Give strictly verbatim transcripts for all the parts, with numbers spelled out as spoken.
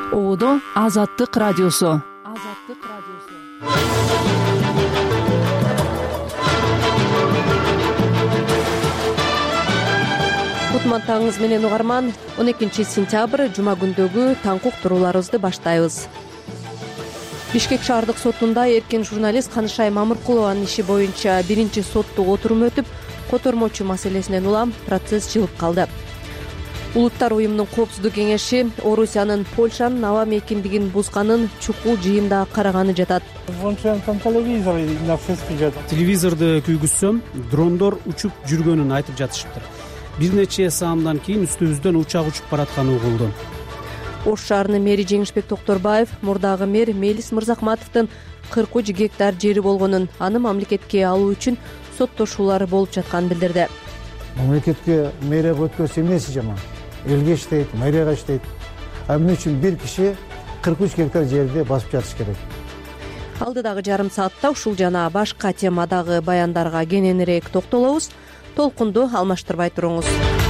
Оодо Азаттык радиосу. Азаттык радиосу. Кутмантаңыз менен угарман. он экинчи сентябрь жума күндөгү таңкы уктурууларыбызды баштайбыз. Бишкек шаардык сотунда эркен журналист Канышай Мамыркулованын иши боюнча биринчи соттук отурум өтүп, котормочу маселесинен улам процесс жылып калды. Улуттар уюмунун коопсуздук кеңеши Орусиянын Польшанын аба мейкиндигин бузганын чукул жыйында караганы жатат. Телевизорду күйгүзсөм, дрондор учуп жүргөнүн айтып жатышыптыр. Бир нече саамдан кийин үстүбүздөн учак учуп баратканы угулду. Ош шаарынын мэри Жеңишбек Токторбаев мурдагы мэр Мелис Мырзахматовдун кырк үч гектар жери болгонун, аны мамлекетке алуу үчүн соттошуулар болуп жатканын билдирди. Мамлекетке мэрияга өткөзсө эмнеси жаман? Элге иштейт, мэрияга иштейт. А эмне үчүн бир киши кырк үч гектар жерди басып жатыш керек? Алдыдагы жарым саатта ушул жана башка темадагы баяндарга кененирээк токтолобуз. Толкунду алмаштырбай туруңуз.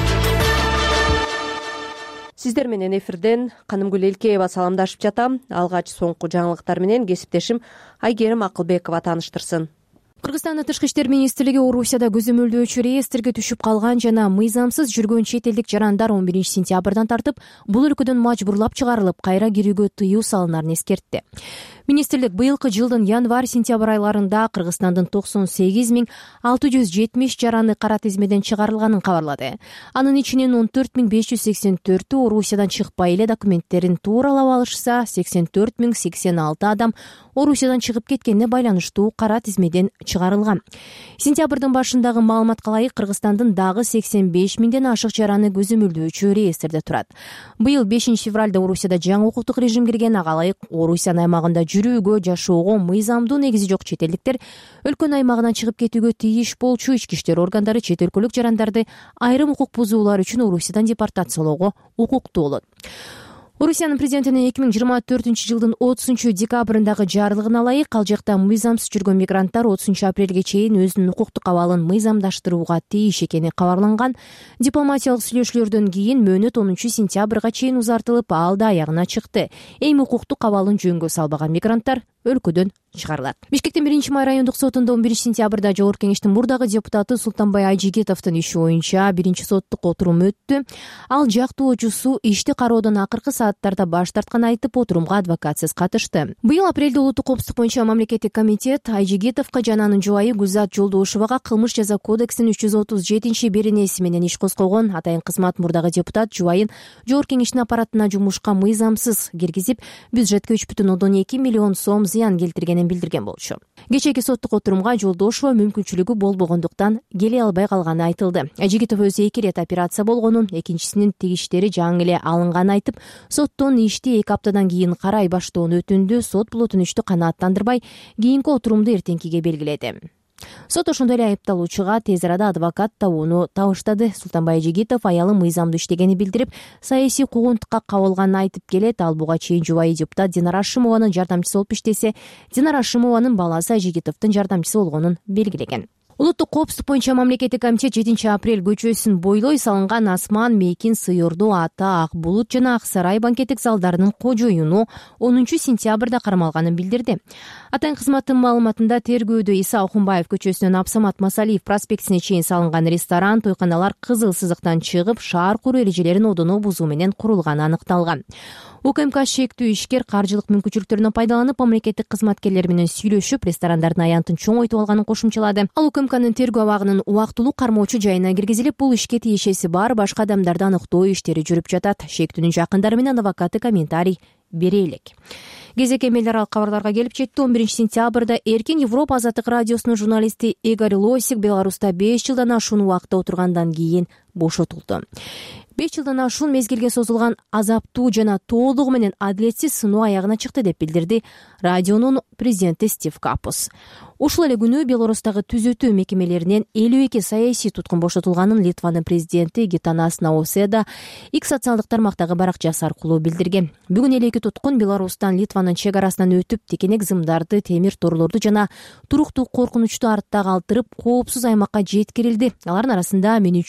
Сиздер менен эфирден Канымгүл Элкеева саламдашып жатам. Алгач соңку жаңылыктар менен кесиптешим Айгерим Акылбекова тааныштырсын. Кыргызстандын тышкы иштер министрлиги Орусияда көзөмөлдөөчү реестрге түшүп калган жана мыйзамсыз жүргөн чет элдик жарандар он биринчи сентябрдан тартып бул өлкөдөн мажбурлап чыгарылып, кайра кирүүгө тыюу салынарын эскертти. Министрлик быйылкы жылдын январь-сентябрь айларында Кыргызстандын токсон сегиз миң алты жүз жетимиш жараны кара тизмеден чыгарылганын кабарлады. Анын ичинен он төрт миң беш жүз сексен төртү Орусиядан чыкпай эле документтерин тууралап алышса, сексен төрт миң сексен алты адам Орусиядан чыгып кеткенине байланыштуу кара тизмеден чыгарылган. Сентябрдын башындагы маалыматка ылайык Кыргызстандын дагы сексен беш миңден ашык жараны көзөмөлдөөчү реестрде турат. Быйыл бешинчи февралда Орусияда жаңы укуктук режим кирген, ага ылайык Орусиянын аймагында жүрүүгө, жашоого мыйзамдуу негизи жок чет элдиктер өлкөнүн аймагынан чыгып кетүүгө тийиш болчу ички иштер органдары чет өлкөлүк жарандарды айрым укук бузуулар үчүн Орусиядан депортациялоого укуктуу болот. Орусиянын президентинин эки миң жыйырма төртүнчү жылдын отузунчу декабрындагы жарлыгына ылайык ал жакта мыйзамсыз жүргөн мигранттар отузунчу апрелге чейин өзүнүн укуктук абалын мыйзамдаштырууга тийиш экени кабарланган. Дипломатиялык сүйлөшүүлөрдөн кийин мөөнөт онунчу сентябрга чейин узартылып, ал да аягына чыкты. Эми укуктук абалын жөнгө салбаган мигранттар өлкөдөн чыгарылат. Бишкектин биринчи май райондук сотунда он биринчи сентябрда Жогорку Кеңештин мурдагы депутаты Султанбай Айжигитовдун иши боюнча биринчи соттук отурум өттү. Ал жактоочусу ишти кароодон акыркы сааттарда баш тартканын айтып, отурумга адвокатсыз катышты. Быйыл апрелде улуттук коопсуздук боюнча мамлекеттик комитет Айжигитовго жана анын жубайы Гүлзат Жолдошовага кылмыш жаза кодексинин үч жүз отуз жетинчи беренеси менен иш козгогон. Атайын кызмат мурдагы депутат жубайын Жогорку Кеңештин аппаратына жумушка мыйзамсыз киргизип, бюджетке үч бүтүн ондон эки миллион сом зыян келтиргенин билдирген болчу. Кечээки соттук отурумга Жолдошова мүмкүнчүлүгү болбогондуктан келе албай калганы айтылды. Ажигитов өзү эки рет операция болгонун, экинчисинин тигиштери жаңы эле алынганын айтып, соттон ишти эки аптадан кийин карай баштоonu өтүндү. Сот бул өтүнүчтү канааттандырбай, кийинки отурумду эртеңкиге белгиледи. Сот ошондой эле айыпталуучуга тез арада адвокат табууну табыштады. Султанбай Айжигитов аялы мыйзамдуу иштегени билдирип, саясий куугунтукка кабылганын айтып келет. Ал буга чейин жубайы депутат Динара Ашымованын жардамчысы болуп иштесе, Динара Ашымованын баласы Айжигитовдун жардамчысы болгонун белгилеген. Улуттук коопсуздук боюнча мамлекеттик комитет жетинчи апрель көчөсүн бойлой салынган Асман, Мейкин, Сыйырдуу, Ата, Ак Булут жана Ак Сарай банкеттик залдарынын кожоюну онунчу сентябрда кармалганын билдирди. Атайын кызматтын маалыматында тергөөдө Иса Окунбаев көчөсүнөн Абсамат Масалиев проспектисине чейин салынган ресторан, тойканалар кызыл сызыктан чыгып, шаар куруу эрежелерин одоно бузуу менен курулганы аныкталган. УКМК шектүү ишкер каржылык мүмкүнчүлүктөрүнөн пайдаланып, мамлекеттик кызматкерлер менен сүйлөшүп, ресторандардын аянтын чоңойтуп алганын кошумчалады. Ал УКМКнын тергөө абагынын убактылуу кармоочу жайына киргизилип, бул ишке тиешеси бар башка адамдарды аныктоо иштери жүрүп жатат. Шектүүнүн жакындары менен адвокаты комментарий бере элек. Кезек эл аралык кабарларга келип жетти. он биринчи сентябрда Эркин Европа Азаттык радиосунун журналисти Игорь Лосик Беларуста беш жылдан ашуун убакытта отургандан кийин бошотулду. беш жылдан ашуун мезгилге созулган азаптуу жана толугу менен адилетсиз сыноо аягына чыкты деп билдирди радионун президенти Стив Капус. Ушул эле күнү Беларустагы түзөтүү мекемелеринен элүү эки саясий туткун бошотулганын Литванын президенти Гитанас Науседа X социалдык тармактагы баракчасы аркылуу билдирген. Бүгүн элүү эки туткун Беларустан Литванын чек арасынан өтүп, текенек зымдарды, темир торлорду жана туруктуу коркунучту артта калтырып, коопсуз аймакка жеткирилди. Алардын арасында мен үчүн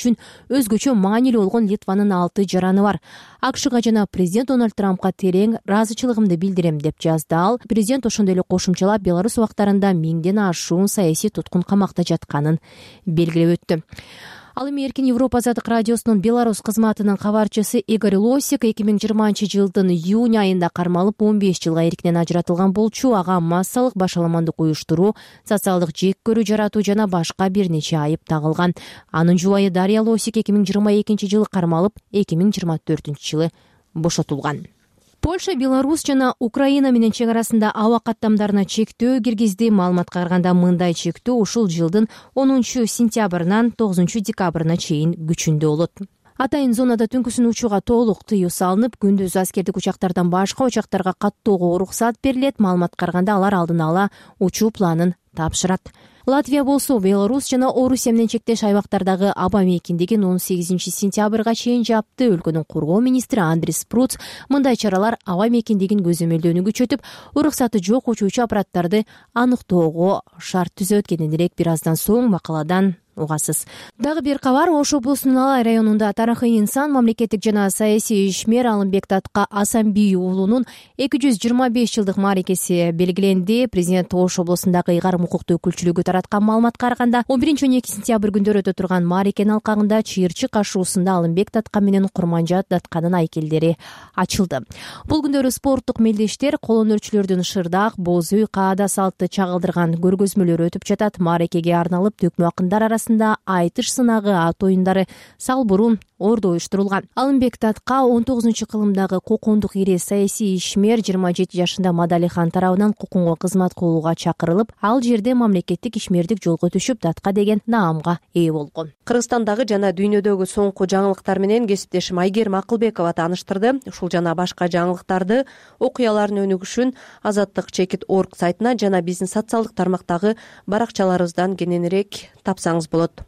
өзгөчө маанилүү болгон Литванын алты жараны бар. АКШга жана президент Дональд Трампка терең ыраазычылыгымды билдирем деп жазды ал. Президент ошондой эле кошумчалап Беларусь убактарында миңден ашуун саясий туткун камакта жатканын белгилеп өттү. Ал эми Эркин Европа азаттык радиосунун Беларусь кызматынын кабарчысы Игорь Лосик эки миң жыйырманчы жылдын июнь айында кармалып он беш жылга эркинен ажыратылган болчу. Ага массалык башаламандык уюштуруу, социалдык жек көрүү жаратуу жана башка бир нече айып тагылган. Анын жубайы Дарья Лосик эки миң жыйырма экинчи жылы кармалып, эки миң жыйырма төртүнчү жылы бошотулган. Польша, Беларусь жана Украина менен чек арасында аба каттамдарына чектөө киргизди. Маалыматка караганда мындай чектөө ушул жылдын онунчу сентябрынан тогузунчу декабрына чейин күчүндө болот. Атайын зонада түнкүсүн учууга толук тыюу салынып, күндүз аскердик учактардан башка учактарга каттоого уруксат берилет. Маалыматка караганда алар алдын ала учуу планын тапшырат. Латвия болсо Беларусь жана Орусия менен чектеш айбактардагы аба мейкиндигин он сегизинчи сентябрга чейин жапты. Өлкөнүн коргоо министри Андрис Пруц мындай чаралар аба мейкиндигин көзөмөлдөөнү күчөтүп, уруксаты жок учуучу аппараттарды аныктоого шарт түзөт. Кененирээк бир аздан соң макаладан угасыз. Дагы бир кабар. Ош облусунун Алай районунда тарыхый инсан, мамлекеттик жана саясий ишмер Алымбек Татка Асанбий уулунун эки жүз жыйырма беш жылдык мааракеси белгиленди. Президент Ош облусундагы ыйгарым укуктуу өкүлчүлүгү тараткан маалыматка караганда он биринчи он экинчи сентябрь күндөрү өтө турган мааракенин алкагында чыйырчык ашуусунда Алымбек Татка менен Курманжат Татканын айкелдери ачылды. Бул күндөрү спорттук мелдештер, кол өнөрчүлөрдүн шырдак, боз үй, каада салтты чагылдырган көргөзмөлөрү өтүп жатат. Мааракеге арналып төкмө акындар арасында айтыш сынагы, ат оюндары, салбурун ордо уюштурулган. Алымбек Татка он тогузунчу кылымдагы кокондук ири саясий ишмер жыйырма жети жашында Мадалихан тарабынан коконго кызмат кылууга чакырылып, ал жерде мамлекеттик ишмердик жолго түшүп, Татка деген наамга ээ болгон. Кыргызстандагы жана дүйнөдөгү соңку жаңылыктар менен кесиптешим Айгерим Акылбекова тааныштырды. Ушул жана башка жаңылыктарды, окуялардын өнүгүшүн азаттык чекит точка орг сайтына жана биздин социалдык тармактагы баракчаларыбыздан кененирээк тапсаңыз болот.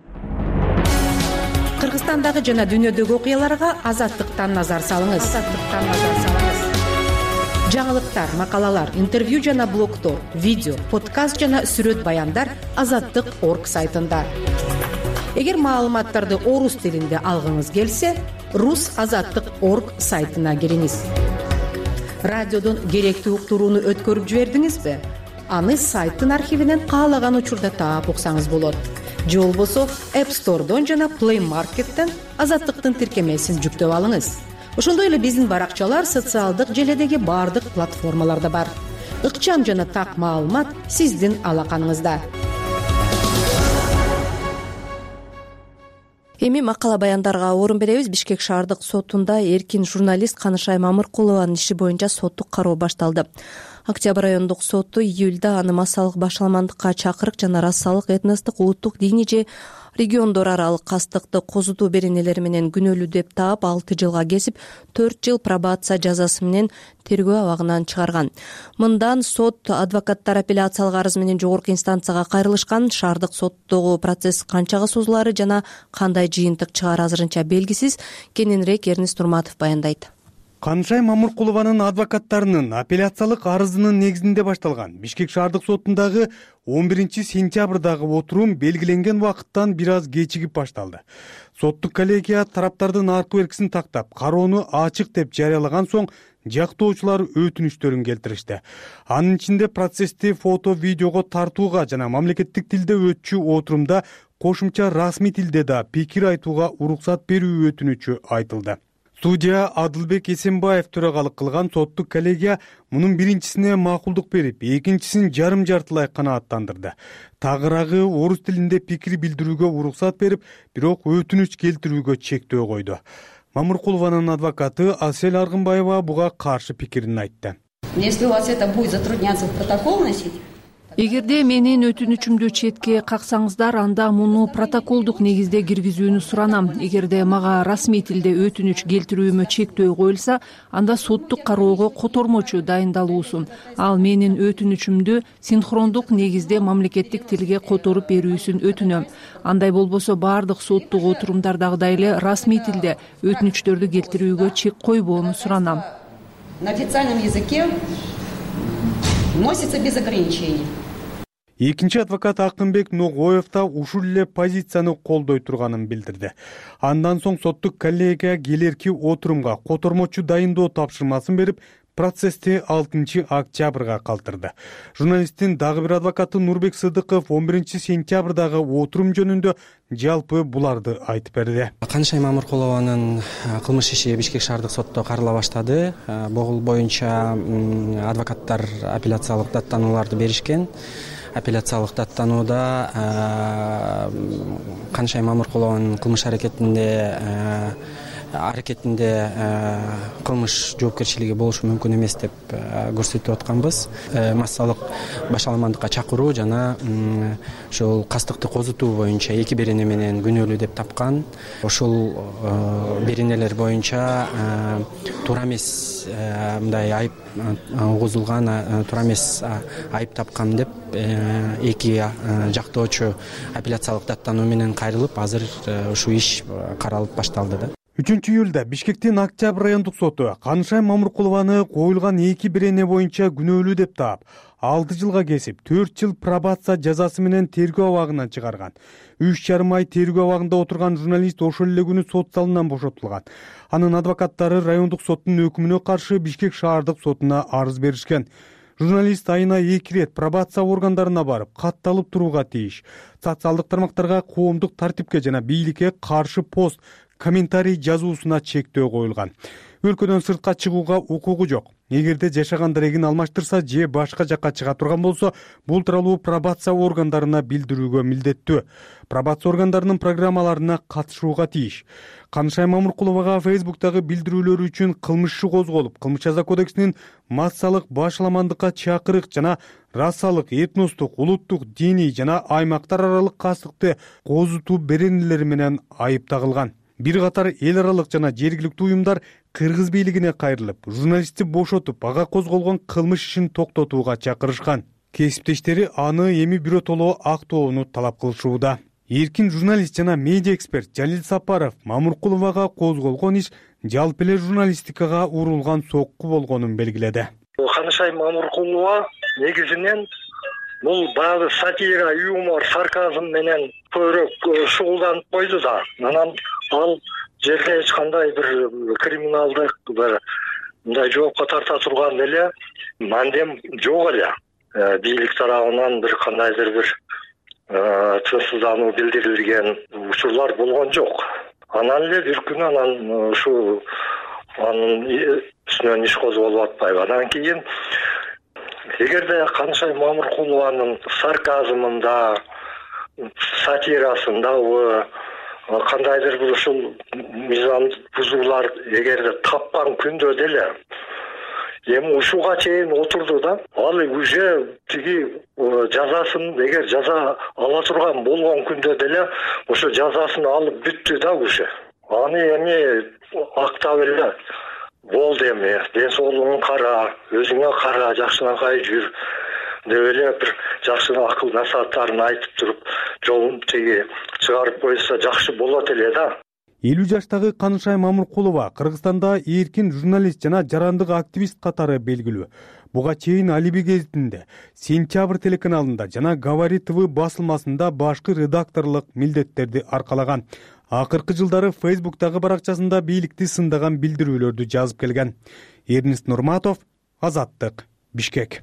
Кыргызстандагы жана дүйнөдөгү окуяларга азаттыктан назар салыңыз. Азаттыктан назар салыңыз. Жаңылыктар, макалалар, интервью жана блогтор, видео, подкаст жана сүрөт баяндар азаттык точка орг сайтында. Эгер маалыматтарды орус тилинде алгыңыз келсе, рус азаттык точка орг сайтына кириңиз. Радиодон керектүү уктурууну өткөрүп жибердиңизби? Аны сайттын архивинен каалаган учурда таап уксаңыз болот. Же болбосо App Store'дон жана Play Market'тен азаттыктын тиркемесин жүктөп алыңыз. Ошондой эле биздин баракчалар социалдык желедеги бардык платформаларда бар. Ыкчам жана так маалымат сиздин алаканыңызда. Эми макала баяндарга орун беребиз. Бишкек шаардык сотунда эркин журналист Канышай Мамыркулованын иши боюнча соттук кароо башталды. Октябрь райондук соту июлда аны массалык башаламандыкка чакырык жана расалык, этностук, улуттук, диний же региондор аралык кастыкты козутуу беренелери менен күнөөлүү деп таап алты жылга кесип, төрт жыл пробация жазасы менен тергөө абагынан чыгарган. Мындан сот адвокаттар апелляциялык арыз менен жогорку инстанцияга кайрылышкан. Шаардык соттогу процесс канчага созулары жана кандай жыйынтык чыгаар азырынча белгисиз. Кененирээк Эрнис Турматов баяндайт. Канышай Мамыркулованын адвокаттарынын апелляциялык арызынын негизинде башталган Бишкек шаардык сотундагы он биринчи сентябрдагы отурум белгиленген убакыттан бир аз кечигип башталды. Соттук коллегия тараптардын аркы беркисин тактап, кароону ачык деп жарыялаган соң жактоочулар өтүнүчтөрүн келтиришти. Анын ичинде процессти фото, видеого тартууга жана мамлекеттик тилде өтчү отурумда кошумча расмий тилде да пикир айтууга уруксат берүү өтүнүчү айтылды. Судья Адылбек Эсенбаев төрагалык кылган соттук коллегия мунун биринчисине макулдук берип, экинчисин жарым жартылай канааттандырды. Тагыраагы орус тилинде пикир билдирүүгө уруксат берип, бирок өтүнүч келтирүүгө чектөө койду. Мамыркулованын адвокаты Асель Аргынбаева буга каршы пикирин айтты. Если у вас это будет затрудняться в протокол носить, Эгерде менин өтүнүчүмдү четке каксаңыздар, анда муну протоколдук негизде киргизүүнү суранам. Эгерде мага расмий тилде өтүнүч келтирүүмө чектөө коюлса, анда соттук кароого котормочу дайындалуусун. Ал менин өтүнүчүмдү синхрондук негизде мамлекеттик тилге которуп берүүсүн өтүнөм. Андай болбосо бардык соттук отурумдардагыдай эле расмий тилде өтүнүчтөрдү келтирүүгө чек койбоону суранам. На официальном языке носится без ограничений. Экинчи адвокат Акынбек Ногоев да ушул эле позицияны колдой турганын билдирди. Андан соң соттук коллегия келерки отурумга котормочу дайындоо тапшырмасын берип, процессти алтынчы октябрга калтырды. Журналисттин дагы бир адвокаты Нурбек Сыдыков он биринчи сентябрдагы отурум жөнүндө жалпы буларды айтып берди. Канышай Мамыркулованын кылмыш иши Бишкек шаардык сотто карала баштады. Бул боюнча адвокаттар апелляциялык даттанууларды беришкен. Апелляциялык даттанууда Канышай Мамыркулованын кылмыш аракетинде аракетинде кылмыш жоопкерчилиги болушу мүмкүн эмес деп көрсөтүп атканбыз. Массалык башаламандыкка чакыруу жана ошол кастыкты козутуу боюнча эки берене менен күнөөлүү деп тапкан. Ошол беренелер боюнча туура эмес мындай айып угузулган, туура эмес айып тапкан деп эки жактоочу апелляциялык даттануу менен кайрылып, азыр ушул иш каралып башталды да. үчүнчү июлда Бишкектин Октябрь райондук соту Канышай Мамыркулованы коюлган эки берене боюнча күнөөлүү деп таап, алты жылга кесип, төрт жыл пробация жазасы менен тергөө абагынан чыгарган. үч жарым ай тергөө абагында отурган журналист ошол эле күнү сот залынан бошотулган. Анын адвокаттары райондук соттун өкүмүнө каршы Бишкек шаардык сотуна арыз беришкен. Журналист айына эки ирет пробация органдарына барып, катталып турууга тийиш. Социалдык тармактарга, коомдук тартипке жана бийликке каршы пост, комментарий жазуусуна чектөө коюлган. Өлкөдөн сыртка чыгууга укугу жок. Эгерде жашаган дарегин алмаштырса же башка жакка чыга турган болсо, бул тууралуу пробация органдарына билдирүүгө милдеттүү. Пробация органдарынын программаларына катышууга тийиш. Канышай Мамыркуловага Фейсбуктагы билдирүүлөрү үчүн кылмыш иши козголуп, Кылмыш жаза кодексинин массалык башаламандыкка чакырык жана расалык, этностук, улуттук, диний жана аймактар аралык кастыкты козутуу беренелери менен айып тагылган. Бир катар эл аралык жана жергиликтүү уюмдар кыргыз бийлигине кайрылып, журналистти бошотуп, ага козголгон кылмыш ишин токтотууга чакырышкан. Кесиптештери аны эми биротоло актоону талап кылышууда. Эркин журналист жана медиа эксперт Жалил Сапаров Мамыркуловага козголгон иш жалпы эле журналистикага урулган сокку болгонун белгиледи. Канышай Мамыркулова негизинен бул баягы сатира, юмор, сарказм менен көбүрөөк шугулданып койду да. Анан ал жерде эч кандай бир криминалдык, бир мындай жоопко тарта турган эле мандем жок эле. Бийлик тарабынан бир кандайдыр бир тынчсыздануу билдирилген учурлар болгон жок. Анан эле бир күнү анан ушу анын үстүнөн иш козголуп атпайбы. Андан кийин эгерде Канышай Мамыркулованын сарказмында, сатирасында кандайдыр бир ушул мыйзам бузуулар эгерде тапкан күндө деле эми ушуга чейин отурду да, ал уже тиги жазасын эгер жаза ала турган болгон күндө деле ошо жазасын алып бүттү да уже. Аны эми актап эле болду, эми ден соолугуң кара, өзүңө кара, жакшынакай жүр деп эле бир жакшы акыл насааттарын айтып туруп, жолун тиги чыгарып койсо жакшы болот эле да. элүү жаштагы Канышай Мамыркулова Кыргызстанда эркин журналист жана жарандык активист катары белгилүү. Буга чейин Алиби гезитинде, Сентябрь телеканалында жана Говори ТВ басылмасында башкы редакторлук милдеттерди аркалаган. Акыркы жылдары Фейсбуктагы баракчасында бийликти сындаган билдирүүлөрдү жазып келген. Эрнест Нурматов, Азаттык, Бишкек.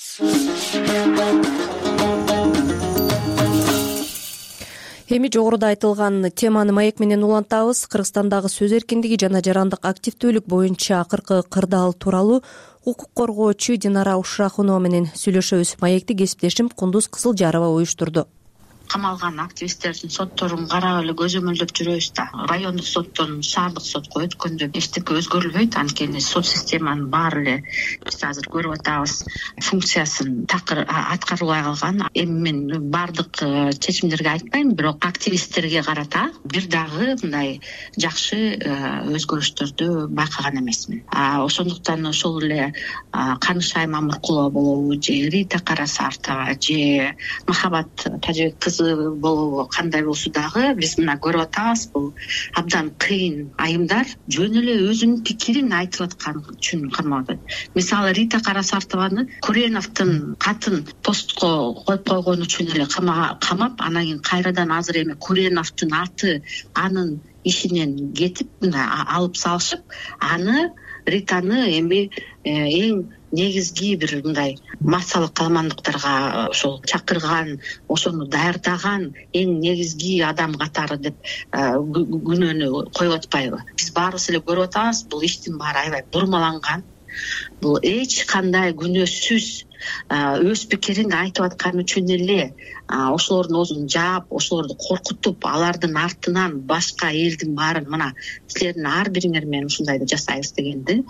Эми жогоруда айтылган теманы маек менен улантабыз. Кыргызстандагы сөз эркиндиги жана жарандык активдүүлүк боюнча акыркы кырдаал тууралуу укук коргоочу Динара Ушрахунова менен сүйлөшөбүз. Маекти кесиптешим Кундуз Кызылжарова уюштурду. Камалган активисттердин сотторун карап эле көзөмөлдөп жүрөбүз да. Райондук соттон шаардык сотко өткөндө эчтеке өзгөрүлбөйт, анткени сот системанын баары эле биз азыр көрүп атабыз функциясын такыр аткарылбай калган. Эми мен баардык чечимдерге айтпайм, бирок активисттерге карата бир дагы мындай жакшы өзгөрүштөрдү байкаган эмесмин. Ошондуктан ошол эле Канышай Мамыркулова болобу, же Рита Карасартова, же Махабат Тажибек кызы арызы болобу кандай болсо дагы биз мына көрүп атабыз, бул абдан кыйын айымдар жөн эле өзүнүн пикирин айтып аткан үчүн камап атат. Мисалы Рита Карасартованы Куреновдун катын постко коюп койгон үчүн эле камап, анан кийин кайрадан азыр эми Куреновдун аты анын ишинен кетип мына алып салышып, аны Ританы эми эң негизги бир мындай массалык каламандыктарга ошол чакырган, ошону даярдаган эң негизги адам катары деп күнөөнү коюп атпайбы? Биз баарыбыз эле көрүп атабыз, бул иштин баары аябай бурмаланган. Бул эч кандай күнөөсүз өз пикирин айтып аткан үчүн эле ошолордун оозун жаап, ошолорду коркутуп, алардын артынан башка элдин баарын мына силердин ар бириңер менен ушундайды жасайбыз дегенди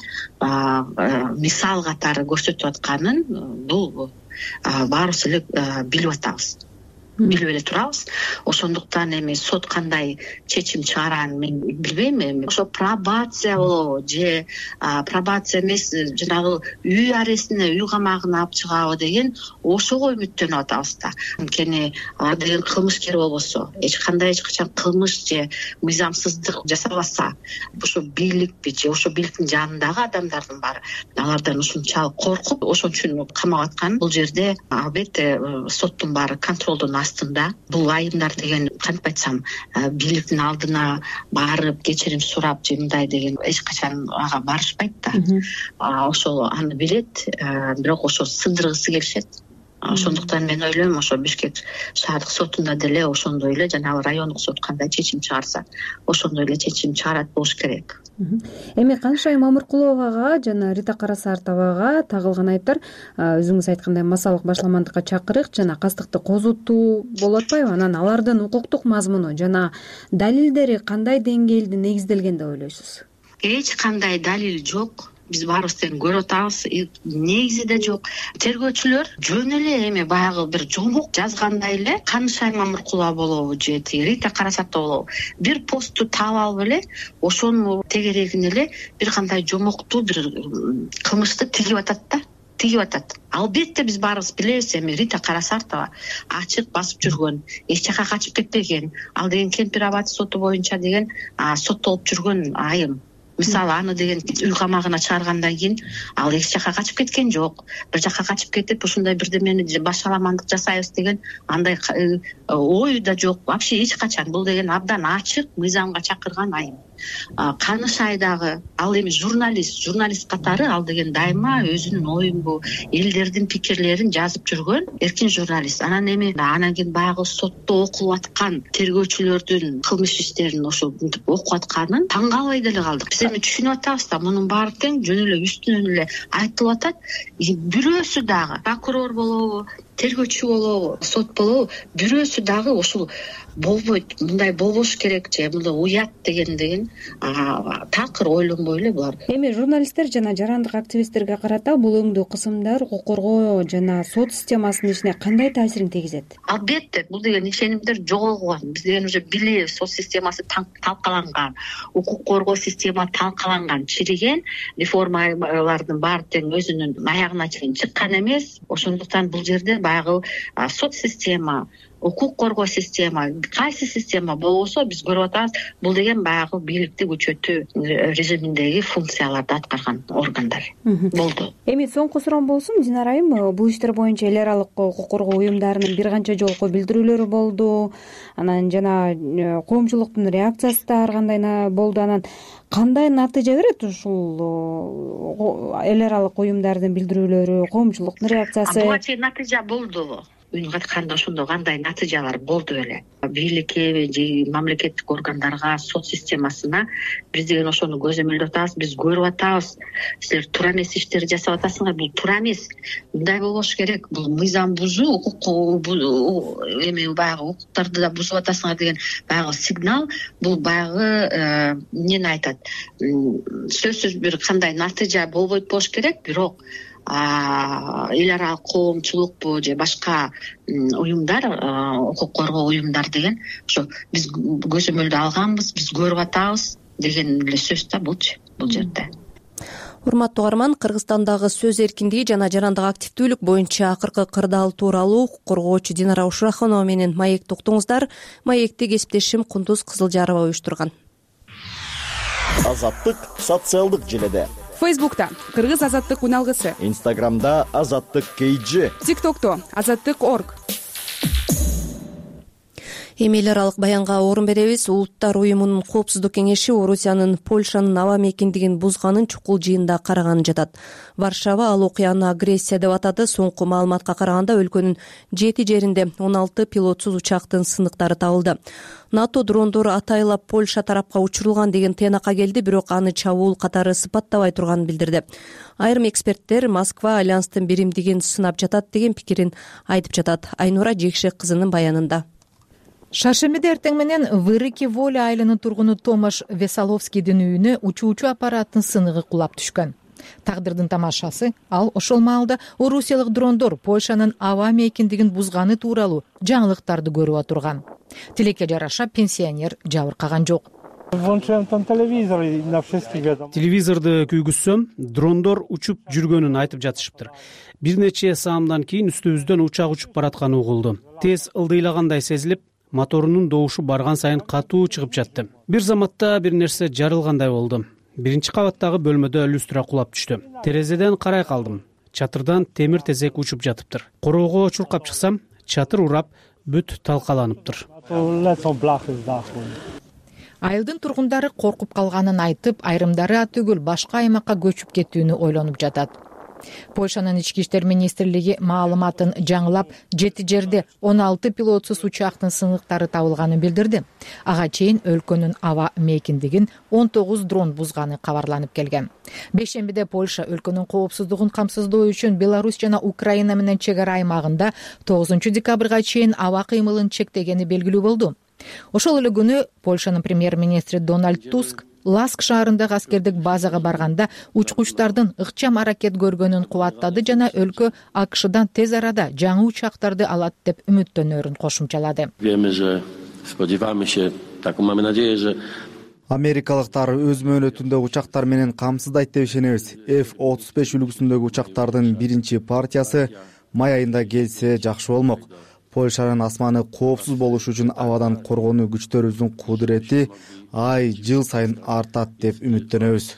мисал катары көрсөтүп атканын бул баарыбыз эле билип атабыз, билип эле турабыз. Ошондуктан эми сот кандай чечим чыгараанын мен билбейм. Эми ошо пробация болобу же пробация эмес, жанагы үй арестине, үй камагына алып чыгабы деген ошого үмүттөнүп атабыз да. Анткени ал деген кылмышкер болбосо, эч кандай эч качан кылмыш же мыйзамсыздык жасабаса, ошо бийликпи же ошо бийликтин жанындагы адамдардын баары алардан ушунчалык коркуп, ошон үчүн камап аткан. Бул жерде албетте соттун баары контролдун астында. Бул айымдар деген кантип айтсам, бийликтин алдына барып кечирим сурап же мындай деген эч качан ага барышпайт да. Ошол аны билет, бирок ошо сындыргысы келишет. Ошондуктан мен ойлойм, ошо Бишкек шаардык сотунда деле ошондой эле жанагы райондук сот кандай чечим чыгарса, ошондой эле чечим чыгарат болуш керек. Эми Канышай Мамыркуловага жана Рита Карасартовага тагылган айыптар өзүңүз айткандай массалык башаламандыкка чакырык жана кастыкты козутуу болуп атпайбы? Анан алардын укуктук мазмуну жана далилдери кандай деңгээлде негизделген деп ойлойсуз? Эч кандай далил жок. Биз баарыбыз тең көрүп атабыз, негизи да жок. Тергөөчүлөр жөн эле эми баягы бир жомок жазгандай эле Канышай Мамыркулова болобу же Рита Карасартова болобу, бир посту таап алып эле ошонун тегерегин эле бир кандай жомоктуу бир кылмышты тигип атат да. Тигип атат. Албетте биз баарыбыз билебиз, эми Рита Карасартова ачык басып жүргөн, эч жака качып кетпеген, ал деген Кемпир абад соту боюнча деген соттолуп жүргөн айым. Мисалы аны деген үй камагына чыгаргандан кийин ал эч жака качып кеткен жок. Бир жака качып кетип ушундай бирдемени башаламандык жасайбыз деген андай ой да жок. Вообще эч качан. Бул деген абдан ачык мыйзамга чакырган айым. Канышай дагы ал эми журналист, журналист катары ал деген дайыма өзүнүн оюнбу, элдердин пикирлерин жазып жүргөн эркин журналист. Анан эми анан кийин баягы сотто окулуп аткан тергөөчүлөрдүн кылмыш иштерин ошо окуп атканын таң калбай деле калдык. Биз эми түшүнүп атабыз да, мунун баары тең жөн эле үстүнөн эле айтылып атат. Бирөөсү дагы прокурор болобу, тергөөчү болобу, сот болобу, бирөөсү дагы ушул болбойт, мындай болбош керек же мындай уят деген деген такыр ойлонбой эле булар. Эми журналисттер жана жарандык активисттерге карата бул өңдүү кысымдар укук коргоо жана сот системасынын ишине кандай таасирин тийгизет? Албетте, бул деген ишенимдер жоголгон. Биз деген уже билебиз, сот системасы талкаланган, укук коргоо система талкаланган, чириген, реформалардын баары тең өзүнүн аягына чейин чыккан эмес. Ошондуктан бул жерде баягы сот система, укук коргоо система, кайсы система болбосо биз көрүп атабыз, бул деген баягы бийликти күчөтүү режиминдеги функцияларды аткарган органдар болду. Эми соңку суроом болсун, Динара айым, бул иштер боюнча эл аралык укук коргоо уюмдарынын бир канча жолку билдирүүлөрү болду. Анан жана коомчулуктун реакциясы да ар кандай болду. Анан кандай натыйжа берет ушул эл аралык уюмдардын билдирүүлөрү, коомчулуктун реакциясы? Буга чейин натыйжа болду. Үн катканда ошондо кандай натыйжалар болду эле. Бийликке же мамлекеттик органдарга, сот системасына биз деген ошону көзөмөлдөп атабыз, биз көрүп атабыз. Силер туура эмес иштерди жасап атасыңар, бул туура эмес. Мындай болбош керек. Бул мыйзам бузуу, укук эми баягы укуктарды да бузуп атасыңар деген баягы сигнал. Бул баягы эмнени айтат? Сөзсүз бир кандай натыйжа болбойт болуш керек, бирок эл аралык коомчулукпу же башка уюмдар, укук коргоо уюмдар деген ошо биз көзөмөлдө алганбыз, биз көрүп атабыз деген эле сөз да булчу бул жерде. урматтуу угарман, Кыргызстандагы сөз эркиндиги жана жарандык активдүүлүк боюнча акыркы кырдаал тууралуу коргоочу Динара Ушрахунова менен маекти уктуңуздар. Маекти кесиптешим Кундуз Кызылжарова уюштурган. Азаттык социалдык желеде. Фейсбукта Кыргыз азаттык уналгысы. Инстаграмда азаттык кейджи. ТикТокто азаттык точка орг. Эми эл аралык баянга орун беребиз. Улуттар уюмунун коопсуздук кеңеши Орусиянын Польшанын аба мейкиндигин бузганын чукул жыйында караганы жатат. Варшава ал окуяны агрессия деп атады. Соңку маалыматка караганда өлкөнүн жети жеринде он алты пилотсуз учактын сындыктары табылды. НАТО дрондору атайлап Польша тарапка учурулган деген тыйнакка келди, бирок аны чабуул катары сыпаттабай турганын билдирди. Айрым эксперттер Москва альянстын биримдигин сынап жатат деген пикирин айтып жатат. Айнура Жекшек кызынын баянында. Шаршембиде эртең менен Вырыки Воля айылынын тургуну Томаш Весоловскийдин үйүнө учуучу аппараттын сыныгы кулап түшкөн. Тагдырдын тамашасы ал ошол маалда орусиялык дрондор Польшанын аба мейкиндигин бузганы тууралуу жаңылыктарды көрүп отурган. Тилекке жараша пенсионер жабыркаган жок. Телевизорду күйгүзсөм, дрондор учуп жүргөнүн айтып жатышыптыр. Бир нече саамдан кийин үстүбүздөн учак учуп баратканы угулду. Тез ылдыйлагандай сезилип, моторунун добушу барган сайын катуу чыгып жатты. Бир заматта бир нерсе жарылгандай болду. Биринчи кабаттагы бөлмөдө люстра кулап түштү. Терезеден карай калдым. Чатырдан темир тезек учуп жатыптыр. Короого чуркап чыксам, чатыр урап, бүт талкаланыптыр. Айылдын тургундары коркуп калганын айтып, айрымдары атүгүл башка аймакка көчүп кетүүнү ойлонуп жатат. Польшанын ички иштер министрлиги маалыматын жаңылап, жети жерде он алты пилотсуз учактын сыныктары табылганын билдирди. Ага чейин өлкөнүн аба мейкиндигин он тогуз дрон бузганы кабарланып келген. Бейшембиде Польша өлкөнүн коопсуздугун камсыздоо үчүн Беларусь жана Украина менен чек ара аймагында тогузунчу декабрга чейин аба кыймылын чектегени белгилүү болду. Ошол эле күнү Польшанын премьер-министри Дональд Туск Ласк шаарындагы аскердик базага барганда учкучтардын ыкчам аракет көргөнүн кубаттады жана өлкө АКШдан тез арада жаңы учактарды алат деп үмүттөнөрүн кошумчалады. Америкалыктар өз мөөнөтүндө учактар менен камсыздайт деп ишенебиз. эф отуз беш үлгүсүндөгү учактардын биринчи партиясы май айында келсе жакшы болмок. Польшанын асманы коопсуз болуш үчүн абадан коргонуу күчтөрүбүздүн кудурети ай жыл сайын артат деп үмүттөнөбүз.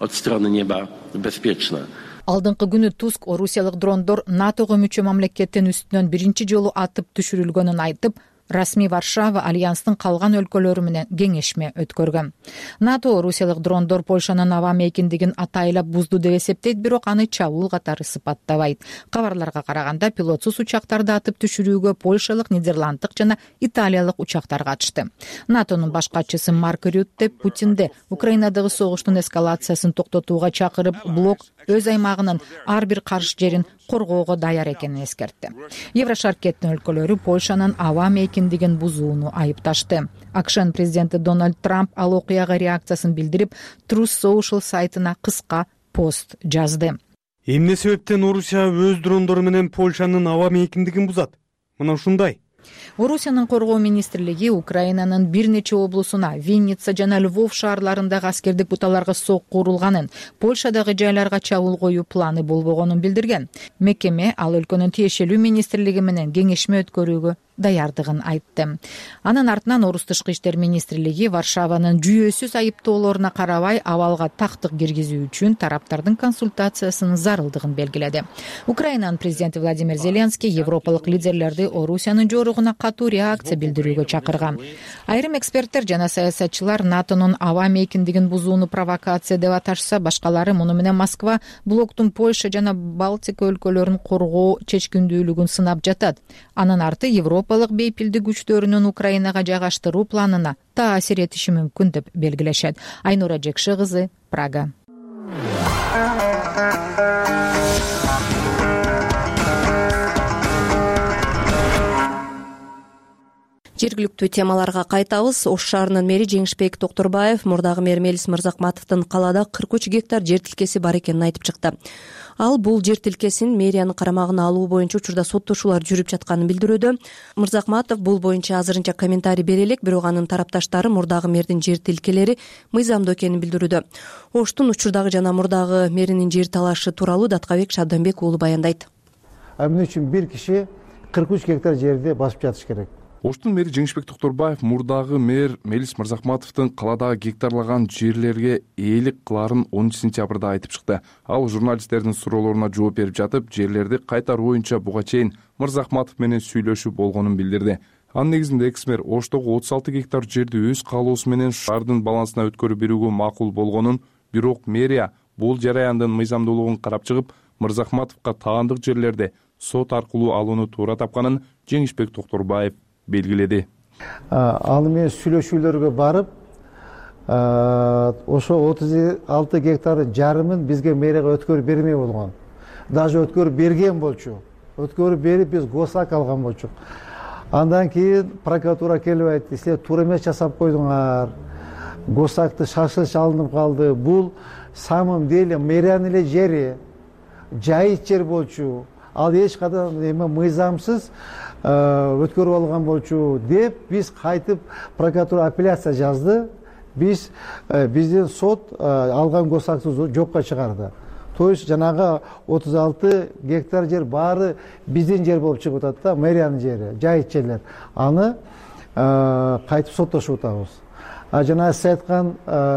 Алдыңкы күнү Туск орусиялык дрондор НАТОго мүчө мамлекеттин үстүнөн биринчи жолу атып түшүрүлгөнүн айтып, расмий Варшава альянстын калган өлкөлөрү менен кеңешме өткөргөн. НАТО орусиялык дрондор Польшанын аба мейкиндигин атайлап бузду деп эсептейт, бирок аны чабуул катары сыпаттабайт. Кабарларга караганда пилотсуз учактарды атып түшүрүүгө польшалык, нидерланддык жана италиялык учактар катышты. НАТОнун баш катчысы Марк Рютте Путинди Украинадагы согуштун эскалациясын токтотууга чакырып, блок өз аймагынын ар бир каршы жерин коргоого даяр экенин эскертти. Еврошаркеттин өлкөлөрү Польшанын аба мейкиндигин бузууну айыпташты. АКШнын президенти Дональд Трамп ал окуяга реакциясын билдирип, Truth Social сайтына кыска пост жазды. Эмне себептен Орусия өз дрондору менен Польшанын аба мейкиндигин бузат? Мына ушундай. Орусиянын коргоо министрлиги Украинанын бир нече облусуна, Винница жана Львов шаарларындагы аскердик буталарга сокку урулганын, Польшадагы жайларга чабуул коюу планы болбогонун билдирген. Мекеме ал өлкөнүн тиешелүү министрлиги менен кеңешме өткөрүүгө даярдыгын айтты. Анын артынан Орус тышкы иштер министрлиги Варшаванын жүйөсүз айыптоолоруна карабай абалга тактык киргизүү үчүн тараптардын консультациясынын зарылдыгын белгиледи. Украинанын президенти Владимир Зеленский европалык лидерлерди Орусиянын жоругуна катуу реакция билдирүүгө чакырган. Айрым эксперттер жана саясатчылар НАТОнун аба мейкиндигин бузууну провокация деп аташса, башкалары муну менен Москва блоктун Польша жана Балтика өлкөлөрүн коргоо чечкиндүүлүгүн сынап жатат. Анын арты Европа Европалык бейпилдик күчтөрүнүн Украинага жайгаштыруу планына таасир этиши мүмкүн деп белгилешет. Айнура Жекшек кызы, Прага. Жергиликтүү темаларга кайтабыз. Ош шаарынын мэри Жеңишбек Токторбаев мурдагы мэр Мелис Мырзакматовдун калаада кырк үч гектар жер тилкеси бар экенин айтып чыкты. Ал бул жер тилкесин мэриянын карамагына алуу боюнча учурда соттошуулар жүрүп жатканын билдирүүдө. Мырзакматов бул боюнча азырынча комментарий бере элек, бирок анын тарапташтары мурдагы мэрдин жер тилкелери мыйзамдуу экенин билдирүүдө. Оштун учурдагы жана мурдагы мэринин жер талашы тууралуу Даткабек Шабданбек уулу баяндайт. Эмне үчүн бир киши кырк үч гектар жерди басып жатыш керек? Оштун мэри Жеңишбек Токторбаев мурдагы мэр Мелис Мырзакматовдун каладагы гектарлаган жерлерге ээлик кылаарын онунчу сентябрда айтып чыкты. Ал журналисттердин суроолоруна жооп берип жатып, жерлерди кайтаруу боюнча буга чейин Мырзакматов менен сүйлөшүү болгонун билдирди. Анын негизинде экс-мэр Оштогу отуз алты гектар жерди өз каалоосу менен шаардын балансына өткөрүп берүүгө макул болгонун, бирок мэрия бул жараяндын мыйзамдуулугун карап чыгып, Мырзакматовго таандык жерлерди сот аркылуу алууну туура тапканын Жеңишбек Токторбаев белгиледи. Ал менен сүйлөшүүлөргө барып, ошо отуз алты гектардын жарымын бизге мэрияга өткөрүп бермей болгон. Даже өткөрүп берген болчу. Өткөрүп берип биз госак алган болчук. Андан кийин прокуратура келип айтты, силер туура эмес жасап койдуңар. Госакты шашылыш алынып калды. Бул самым деле мэриянын эле жери, жайыт жер болчу. Ал эч кадан эме мыйзамсыз өткөрүп алган болчу деп биз кайтып прокуратура апелляция жазды. Биз биздин сот алган госакты жокко чыгарды. То есть жанагы отуз алты гектар жер баары биздин жер болуп чыгып атат да, мэриянын жери, жайыт жерлер. Аны кайтып соттошуп атабыз. А жана сиз айткан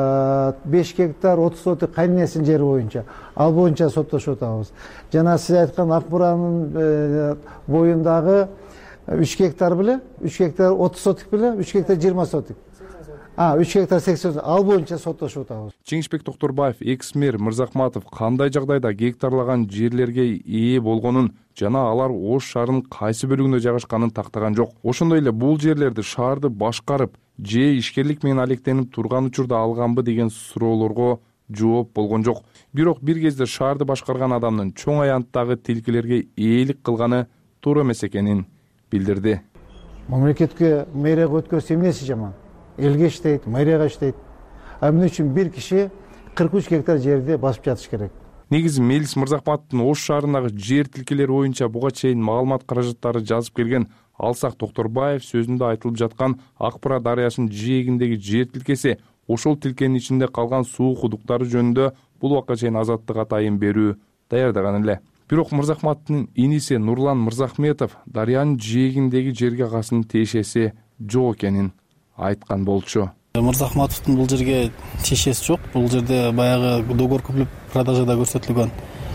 беш гектар отуз соток кайненесинин жери боюнча, ал боюнча соттошуп атабыз. Жана сиз айткан Акбуранын боюндагы үч гектар беле, үч гектар отуз соток беле, үч гектар жыйырма соток. А, үч гектар сексен соток, ал боюнча соттошуп атабыз. Жеңишбек Токторбаев экс-мэр Мырзакматов кандай жагдайда гектарлаган жерлерге ээ болгонун жана алар Ош шаарынын кайсы бөлүгүндө жайгашканын тактаган жок. Ошондой эле бул жерлерди шаарды башкарып, же ишкерлик менен алектенип турган учурда алганбы деген суроолорго жооп болгон жок. Бирок бир кезде шаарды башкарган адамдын чоң аянттагы тилкелерге ээлик кылганы туура эмес экенин билдирди. Мамлекетке мэрияга өткөрсө эмнеси жаман? Элге иштейт, мэрияга иштейт. Эмне үчүн бир киши кырк үч гектар жерди басып жатыш керек? Негизи Мелис Мырзакматовдун Ош шаарындагы жер тилкелери боюнча буга чейин маалымат каражаттары жазып келген. Алсак Токторбаев сөзүндө айтылып жаткан Акбура дарыясынын жээгиндеги жер тилкеси ошол тилкенин ичинде калган суу кудуктары жөнүндө бул убакка чейин азаттык атайын берүү даярдаган эле. Бирок Мырзакматовдун иниси Нурлан Мырзахметов дарыянын жээгиндеги жерге агасынын тиешеси жок экенин айткан болчу. Мырзахметовдун бул жерге тиешеси жок. Бул жерде баягы договор куплуп продажада көрсөтүлгөн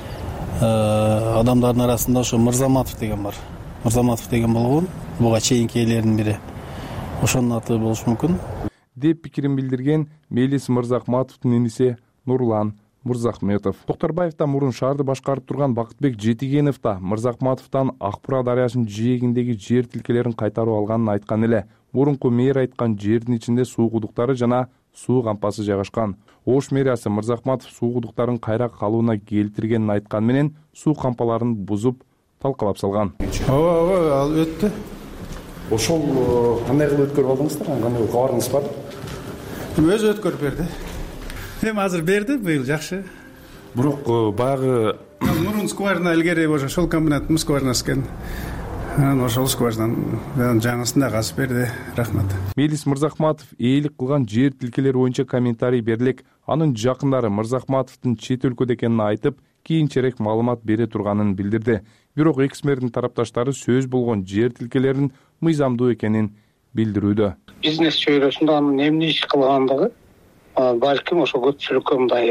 адамдардын арасында ошо Мырзаматов деген бар. Мырзаматов деген болгон, буга чейинки ээлеринин бири. Ошонун аты болушу мүмкүн деп пикирин билдирген Мелис Мырзакматовдун иниси Нурлан Мырзахметов. Токторбаевден мурун шаарды башкарып турган Бакытбек Жетигенов да Мырзакматовдон Акбура дарыясынын жээгиндеги жер тилкелерин кайтарып алганын айткан эле. Мурунку мэр айткан жердин ичинде суу кудуктары жана суу кампасы жайгашкан. Ош мэриясы Мырзакматов суу кудуктарын кайра калууна келтиргенин айткан менен суу кампаларын бузуп талкалап салган. Ооба, ооба, ал өттү. Ошол кандай кылып өткөрүп алдыңыздар? Кандай кабарыңыз бар? Өзү өткөрүп берди. Эми азыр берди, быйыл жакшы. Бирок баягы мурун скважина илгери ошол комбинаттын скважинасы экен. Анан ошол скважинанын жаңысын да казып берди. Рахмат. Мелис Мырзакматов ээлик кылган жер тилкелери боюнча комментарий берилек. Анын жакындары Мырзакматовдун чет өлкөдө экенин айтып, кийинчерээк маалымат бере турганын билдирди. Бирок экс-мэрдин тарапташтары сөз болгон жер тилкелеринин мыйзамдуу экенин билдирүүдө. Бизнес чөйрөсүндө анын эмне иш кылгандыгы балким ошо көпчүлүккө мындай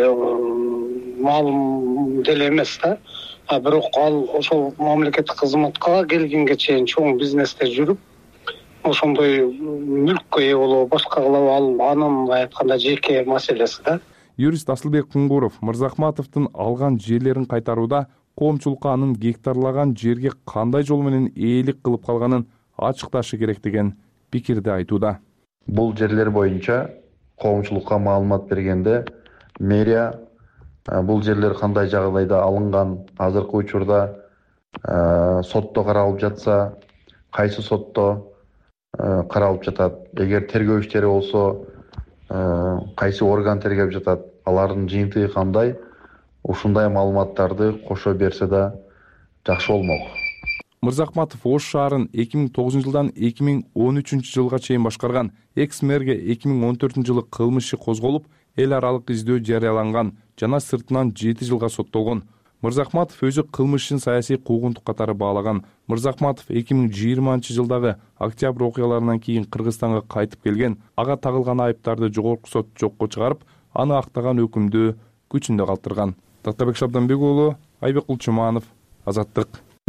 маалым деле эмес да. Бирок ал ошол мамлекеттик кызматка келгенге чейин чоң бизнесте жүрүп, ошондой мүлккө ээ болобу, башка кылабы, ал анын айтканда жеке маселеси да. Юрист Асылбек Кунгуров Мырзакматовдун алган жерлерин кайтарууда коомчулукка анын гектарлаган жерге кандай жол менен ээлик кылып калганын ачыкташы керек деген пикирди айтууда. Бул жерлер боюнча коомчулукка маалымат бергенде мэрия бул жерлер кандай жагдайда алынган, азыркы учурда сотто каралып жатса, кайсы сотто, каралып жатат. Эгер тергөө иштери болсо кайсы орган тергеп жатат, алардын жыйынтыгы кандай, ушундай маалыматтарды кошо берсе да жакшы болмок. Мырзахматов Ош шаарын эки миң тогузунчу жылдан эки миң он үчүнчү жылга чейин башкарган. Экс-мэрге эки миң он төртүнчү жылы кылмыш иши козголуп, эл аралык издөө жарыяланган жана сыртынан жети жылга соттолгон. Мырзахматов өзү кылмышын саясий куугунтук катары баалаган. Мырзахматов эки миң жыйырманчы жылдагы октябрь окуяларынан кийин Кыргызстанга кайтып келген. Ага тагылган айыптарды жогорку сот жокко чыгарып, аны актаган өкүмдү күчүндө калтырган. Тактабек Шабданбек уулу, Айбек Кулчуманов, Азаттык.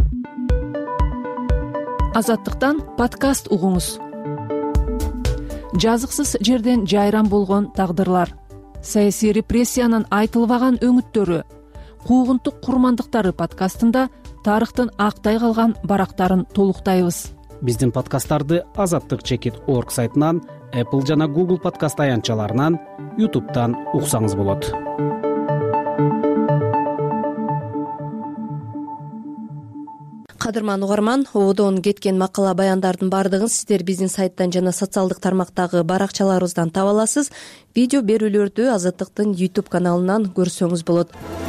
Азаттыктан подкаст угуңуз. Жазыксыз жерден жайран болгон тагдырлар, саясий репрессиянын айтылбаган өңүттөрү, куугунтук курмандыктары подкастында тарыхтын актай калган барактарын толуктайбыз. Биздин подкасттарды азаттык чекит орг сайтынан, Apple жана Google подкаст аянтчаларынан, YouTube'дан уксаңыз болот. Кадырман угарман, ободон кеткен макала баяндардын бардыгын сиздер биздин сайттан жана социалдык тармактагы баракчаларыбыздан таба аласыз. Видео берүүлөрдү Азаттыктын YouTube каналынан көрсөңүз болот.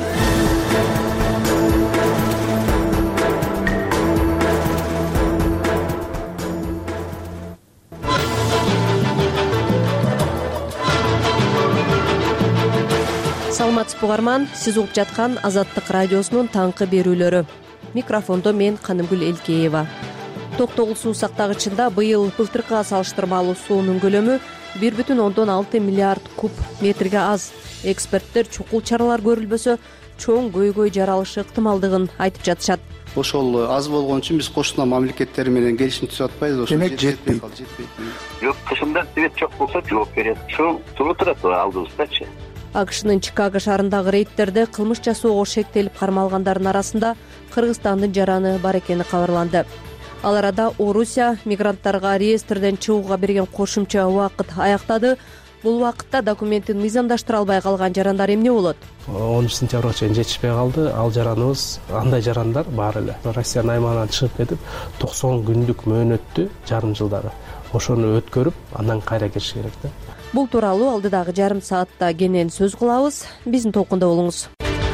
Саламатсызбы угарман, сиз угуп жаткан Азаттык радиосунун таңкы берүүлөрү. Микрофондо мен Канымгүл Элкеева. Токтогул суу сактагычында быйыл былтыркыга салыштырмалуу суунун көлөмү бир бүтүн ондон алты миллиард куб метрге аз. Эксперттер чукул чаралар көрүлбөсө чоң көйгөй жаралышы ыктымалдыгын айтып жатышат. Ошол аз болгон үчүн биз кошуна мамлекеттер менен келишим түзүп атпайбыз. Демек жетпейт. Жок, кышында свет жок болсо жооп берет. Ушул туу турат алдыбыздачы. АКШнын Чикаго шаарындагы рейдтерде кылмыш жасоого шектелип кармалгандардын арасында Кыргызстандын жараны бар экени кабарланды. Ал арада Орусия мигранттарга реестрден чыгууга берген кошумча убакыт аяктады. Бул убакытта документин мыйзамдаштыра албай калган жарандар эмне болот? онунчу сентябрга чейин жетишпей калды. Ал жараныбыз андай жарандар бар эле. Россиянын аймагынан чыгып кетип, токсон күндүк мөөнөттү жарым жылдары ошону өткөрүп, андан кайра келиш керек да. Бул тууралуу алдыдагы жарым саатта кенен сөз кылабыз. Биздин толкунда болуңуз.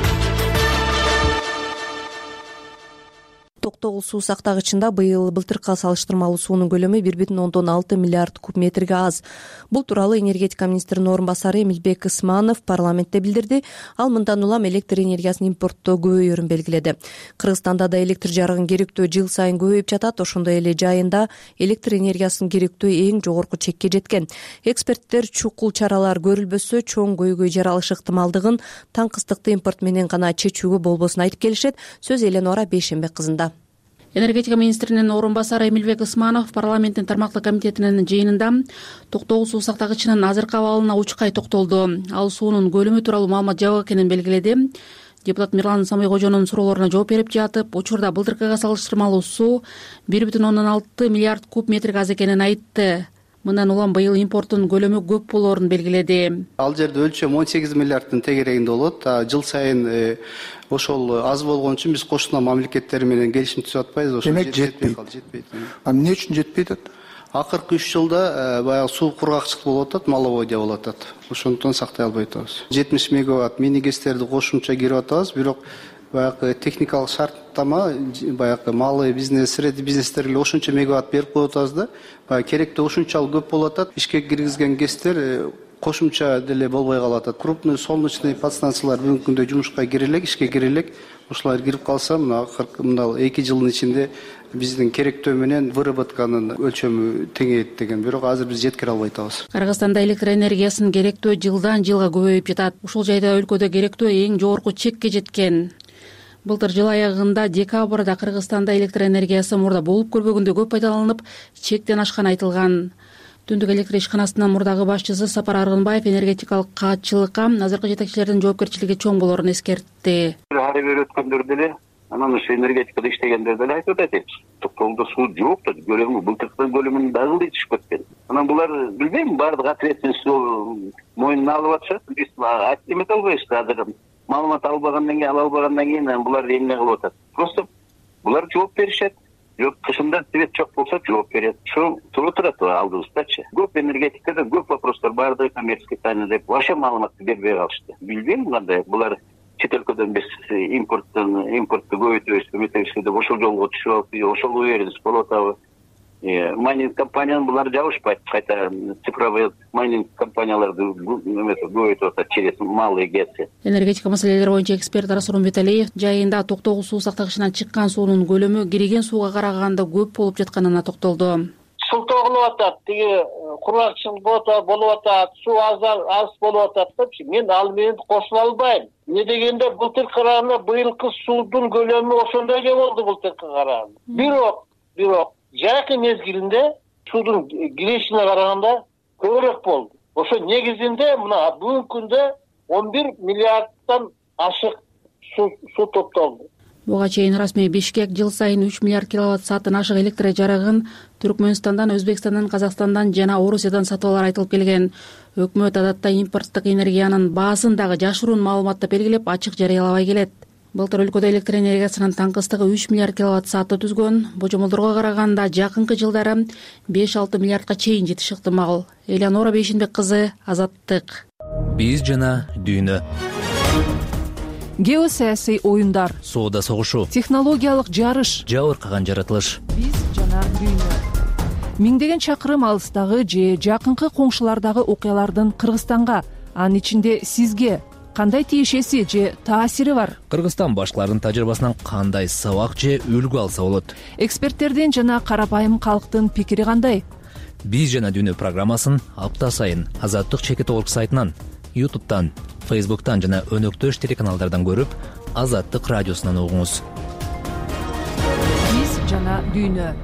Токтогул суу сактагычында быйыл былтыркыга салыштырмалуу суунун көлөмү бир бүтүн ондон алты миллиард куб метрге аз. Бул тууралуу энергетика министринин орун басары Эмилбек Ысманов парламентте билдирди. Ал мындан улам электр энергиясын импорттоо көбөйөрүн белгиледи. Кыргызстанда да электр жарыгын керектөө жыл сайын көбөйүп жатат. Ошондой эле жайында электр энергиясын керектөө эң жогорку чекке жеткен. Эксперттер чукул чаралар көрүлбөсө чоң көйгөй жаралышы ыктымалдыгын таң ыстыкты импорт менен гана чечүүгө болбосун айтып келишет. Сөз Эленора Бейшенбек кызында. Энергетика министринин орун басары Эмилбек Ысманов парламенттин тармактык комитетинин жыйынында Токтогул суу сактагычынын азыркы абалына учкай токтолду. Ал суунун көлөмү тууралуу маалымат жабык экенин белгиледи. Депутат Мирлан Самойкожонун суроолоруна жооп берип жатып, учурда былтыркыга салыштырмалуу суу бир бүтүн ондон алты миллиард куб метрге аз экенин айтты. Мындан улам быйыл импорттун көлөмү көп болоорун белгиледи. Ал жерде өлчөм он сегиз миллиардтын тегерегинде болот. Жыл сайын ошол аз болгон үчүн биз кошуна мамлекеттер менен келишим түзүп атпайбыз. Демек жетпейт. А эмне үчүн жетпейт атат? Акыркы үч жылда баягы суу кургакчылык болуп атат, маловодья болуп атат. Ошондон сактай албай атабыз. жетимиш мегаватт мини гэстерди кошумча кирип атабыз, бирок баягы техникалык шарттама баягы малый бизнес, средний бизнестерге ошончо мегаватт берип коюп атабыз да. Баягы керектөө ушунчалык көп болуп атат. Ишке киргизген гэстер кошумча деле болбой калып атат. Крупный солнечный подстанциялар бүгүнкү күндө жумушка кире элек, ишке кире элек. Ушулар кирип калса, мына акыркы мына эки жылдын ичинде биздин керектөө менен выработканын өлчөмү теңейет деген. Бирок азыр биз жеткире албай атабыз. Кыргызстанда электр энергиясынын керектөө жылдан жылга көбөйүп жатат. Ушул жайда өлкөдө керектөө эң жогорку чекке жеткен. Былтыр жыл аягында декабрда Кыргызстанда электр энергиясы мурда болуп көрбөгөндөй көп пайдаланып, чектен ашканы айтылган. Түндүк электр ишканасынын мурдагы башчысы Сапар Аргынбаев энергетикалык каатчылыкка азыркы жетекчилердин жоопкерчилиги чоң болоорун эскертти. Ары бери өткөндөр деле, анан ушу энергетикада иштегендер деле айтып атат. Токтогулда суу жок да, көлөмү былтыркы көлөмүнүн дагы түшүп кеткен. Анан булар билбейм, баардык ответственность мойнуна алып атышат. Биз айтып албайбыз азыр. Маалымат албагандан кийин, ала албагандан кийин булар эмне кылып атат? Просто булар жооп беришет. жок кышында свет жок болсо жооп берет. Ушу туура турат алдыбыздачы. Көп энергетикада көп вопростор барды, коммерческий тайна деп вообще маалыматты бербей калышты. Билбейм кандай булар чет өлкөдөн биз импорттон импортты көбөйтөбүз, көбөйтөбүз деп ошол жолго түшүп алып, ошол уверенность болуп атабы. Майнинг компаниянын булар жабышпайт, кайта цифровой майнинг компанияларды көбөйтүп атат через малые гэсы. Энергетика маселелери боюнча эксперт Расулан Беталиев жайында токтогул суу сактагычынан чыккан суунун көлөмү кирген сууга караганда көп болуп жатканына токтолду. Султоо кылып атат, тиги кургакчыл болуп атат, суу аз аз болуп атат депчи. Мен ал менен кошула албайм. Не дегенде былтыркы караганда быйылкы суудун көлөмү ошондой эле болду былтыркы караганда. Бирок, бирок жакын мезгилинде суудун киришине караганда көбүрөөк болду. Ошо негизинде мына бүгүнкү күндө он бир миллиардтан ашык суу топтолду. Буга чейин расмий Бишкек жыл сайын үч миллиард киловатт сааттан ашык электр жарыгын Түркмөнстандан, Өзбекстандан, Казакстандан жана Орусиядан сатып алар айтылып келген. Өкмөт адатта импорттук энергиянын баасын дагы жашыруун маалыматта белгилеп, ачык жарыялабай келет. Былтыр өлкөдө электр энергиясынын таңкыстыгы үч миллиард киловатт саатты түзгөн. Божомолдорго караганда жакынкы жылдары беш алты миллиардка чейин жетиши ыктымал. Элеонора Бейшенбек кызы, Азаттык. Биз жана дүйнө. Геосаясий оюндар, соода согушу, технологиялык жарыш, жабыркаган жаратылыш. Биз жана дүйнө. Миңдеген чакырым алыстагы же жакынкы коңшулардагы окуялардын Кыргызстанга, анын ичинде сизге кандай тиешеси же таасири бар? Кыргызстан башкалардын тажрыйбасынан кандай сабак же үлгү алса болот? Эксперттердин жана карапайым калктын пикири кандай? Биз жана дүйнө программасын апта сайын Азаттык чекит орг сайтынан, ютубтан, фейсбуктан жана өнөктөш телеканалдардан көрүп, Азаттык радиосунан угуңуз. Биз жана дүйнө.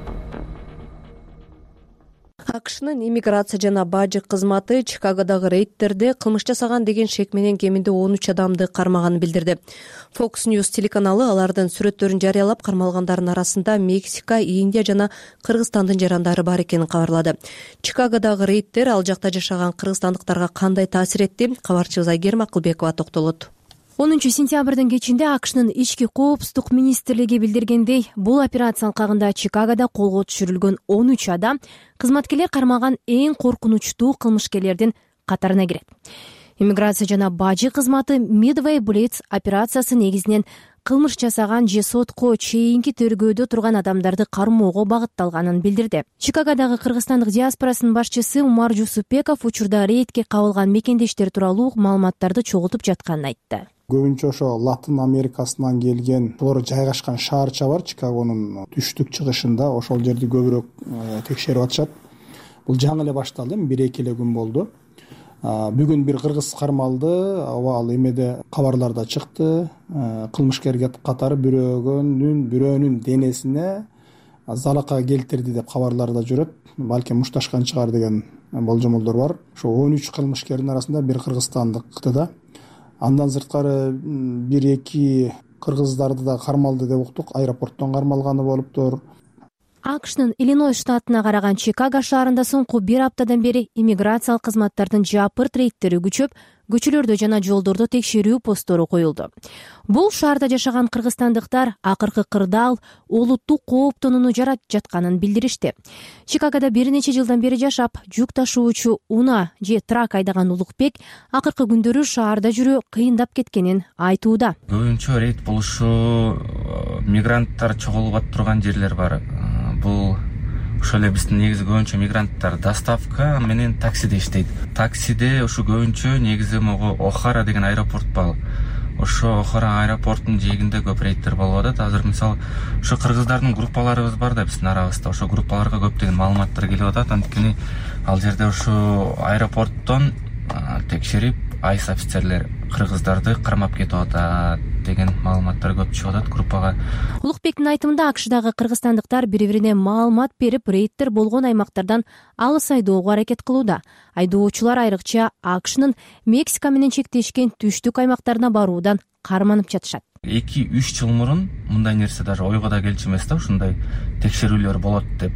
АКШнын иммиграция жана бажы кызматы Чикагодогу рейдтерде кылмыш жасаган деген шек менен кеминде он үч адамды кармаганын билдирди. Fox News телеканалы алардын сүрөттөрүн жарыялап, кармалгандардын арасында Мексика, Индия жана Кыргызстандын жарандары бар экенин кабарлады. Чикагодогу рейдтер ал жакта жашаган кыргызстандыктарга кандай таасир этти? Кабарчыбыз Айгерим Акылбекова токтолот. онунчу сентябрдын кечинде АКШнын ички коопсуздук министрлиги билдиргендей, бул операция алкагында Чикагодо колго түшүрүлгөн он үч адам кызматкерлер кармаган эң коркунучтуу кылмышкерлердин катарына кирет. Иммиграция жана бажы кызматы Midway Blitz операциясы негизинен кылмыш жасаган же сотко чейинки тергөөдө турган адамдарды кармоого багытталганын билдирди. Чикагодогу кыргызстандык диаспорасынын башчысы Умар Жусупбеков учурда рейдке кабылган мекендештер тууралуу маалыматтарды чогултуп жатканын айтты. Көбүнчө ошо Латын Америкасынан келген, булар жайгашкан шаарча бар Чикагонун түштүк чыгышында, ошол жерди көбүрөөк текшерип атышат. Бул жаңы эле башталды, бир эки эле күн болду. Бүгүн бир кыргыз кармалды, ал эмеде кабарларда чыкты. Кылмышкерге катары бирөөнүн бирөөнүн денесине залака келтирди деп кабарларда жүрөт. Балким мушташкан чыгар деген болжомолдор бар. Ошо он үч кылмышкердин арасында бир кыргызстандыкты да. Андан сырткары бир эки кыргыздарды да кармалды деп уктук. Аэропорттон кармалганы болуптур. АКШнын Иллинойс штатына караган Чикаго шаарында соңку бир аптадан бери иммиграциялык кызматтардын жапырт рейдтери күчөп, көчөлөрдө жана жолдордо текшерүү посттору коюлду. Бул шаарда жашаган кыргызстандыктар акыркы кырдаал олуттуу кооптонууну жаратып жатканын билдиришти. Чикагодо бир нече жылдан бери жашап, жүк ташуучу уна же трак айдаган Улукбек акыркы күндөрү шаарда жүрүү кыйындап кеткенин айтууда. Көбүнчө рейд болушу мигранттар чогулуп турган жерлер бар. Бул ошол эле биздин негизи көбүнчө мигранттар доставка менен таксиде иштейт. Таксиде ушу көбүнчө негизи могу Охара деген аэропорт бар. Ошо Охара аэропорттун жээгинде көп рейдтер болуп атат. Азыр мисалы ошо кыргыздардын группаларыбыз бар да биздин арабызда. Ошо группаларга көптөгөн маалыматтар келип атат. Анткени ал жерде ошо аэропорттон текшерип айс офицерлер кыргыздарды кармап кетип атат деген маалыматтар көп чыгып атат группага. Улукбектин айтымында АКШдагы кыргызстандыктар бири-бирине маалымат берип, рейдтер болгон аймактардан алыс айдоого аракет кылууда. Айдоочулар айрыкча АКШнын Мексика менен чектешкен түштүк аймактарына баруудан карманып жатышат. эки үч жыл мурун мындай нерсе даже ойго да келчү эмес да, ушундай текшерүүлөр болот деп.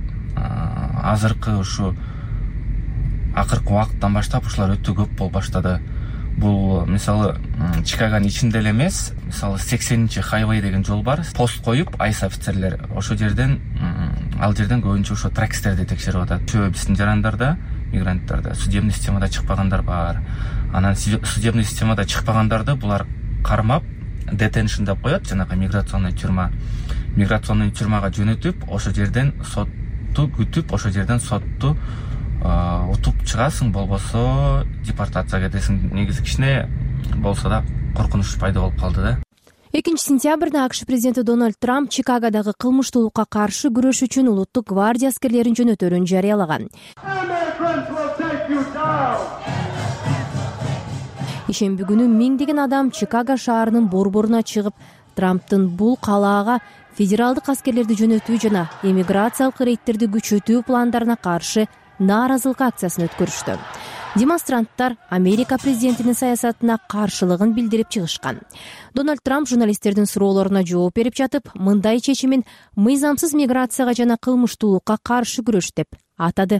Азыркы ушу акыркы убакыттан баштап ушулар өтө көп болуп баштады. бул мисалы Чикагонун ичинде эле эмес, мисалы сексенинчи хайвей деген жол бар, пост коюп айс офицерлер ошол жерден ал жерден көбүнчө ошо тракстерди текшерип атат. Чөө биздин жарандарда, мигранттарда судебный системада чыкпагандар бар. Анан судебный системада чыкпагандарды булар кармап детеншн деп коет, жанагы миграционный тюрьма. Миграционный тюрьмага жөнөтүп, ошол жерден сотту күтүп, ошол жерден сотту утуп чыгасың, болбосо депортация кетесиң. Негизи кичине болсо да коркунуч пайда болуп калды да. экинчи сентябрда АКШ президенти Дональд Трамп Чикагодагы кылмыштуулукка каршы күрөш үчүн улуттук гвардия аскерлерин жөнөтөрүн жарыялаган. Ишемби күнү миңдеген адам Чикаго шаарынын борборуна чыгып, Трамптын бул калаага федералдык аскерлерди жөнөтүү жана эмиграциялык рейдтерди күчөтүү пландарына каршы нааразылык акциясын өткөрүштү. Демонстранттар Америка президентинин саясатына каршылыгын билдирип чыгышкан. Дональд Трамп журналисттердин суроолоруна жооп берип жатып, мындай чечимин мыйзамсыз миграцияга жана кылмыштуулукка каршы күрөш деп атады.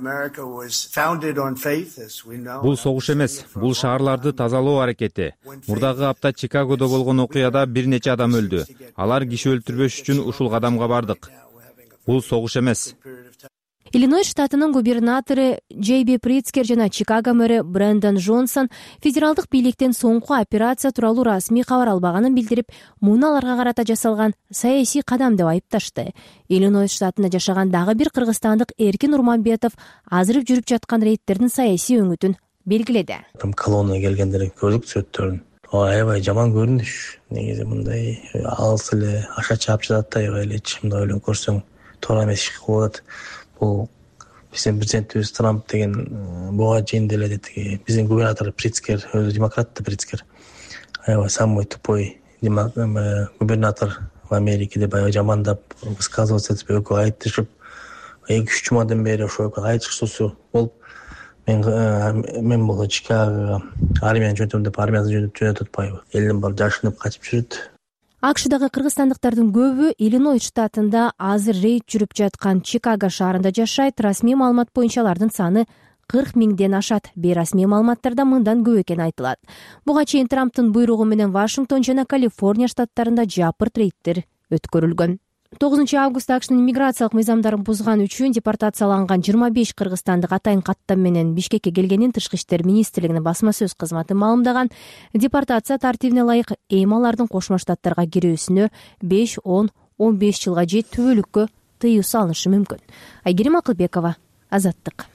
Бул согуш эмес, бул шаарларды тазалоо аракети. Мурдагы апта Чикагодо болгон окуяда бир нече адам өлдү. Алар киши өлтүрбөш үчүн ушул кадамга бардык. Бул согуш эмес. Иллинойс штатынын губернатору Джейби Притцкер жана Чикаго мэрі Брэндон Джонсон федералдык бийликтен соңку операция тууралуу расмий кабар албаганын билдирип, муну аларга карата жасалган саясий кадам деп айыпташты. Иллинойс штатында жашаган дагы бир кыргызстандык Эркин Урманбетов азыр жүрүп жаткан рейдтердин саясий өңүтүн белгиледи. Колоннага келгендер көрдүк сүрөттөрүн. Аябай жаман көрүнүш. Негизи мындай алыс эле аша чаап жатат да, аябай эле чымда ойлонуп көрсөң туура эмес иш кылып атат. Бул биздин президентибиз Трамп деген буга чейин деле деди, биздин губернатор Притцкер, өзү демократ Притцкер, аябай самый тупой губернатор в Америке деп аябай жамандап высказываться этип экөө айтышып, эки үч жумадан бери ошо экөө айтышуусу болуп, мен мен бул Чикагого армияны жөнөтөм деп армияны жөнөтүп атпайбы, элдин баары жашынып качып жүрөт. АКШдагы кыргызстандыктардын көбү Иллинойс штатында азыр рейд жүрүп жаткан Чикаго шаарында жашайт. Расмий маалымат боюнча алардын саны кырк миңден ашат. Бейрасмий маалыматтарда мындан көп экени айтылат. Буга чейин Трамптын буйругу менен Вашингтон жана Калифорния штаттарында жапырт рейдтер өткөрүлгөн. тогузунчу август АКШнын миграциялык мыйзамдарын бузган үчүн депортацияланган жыйырма беш кыргызстандык атайын каттам менен Бишкекке келгенин Тышкы иштер министрлигинин басма сөз кызматы маалымдаган. Депортация тартибине ылайык эми алардын Кошмо Штаттарга кирүүсүнө беш, он, он беш жылга же түбөлүккө тыюу салынышы мүмкүн. Айгерим Акылбекова, Азаттык.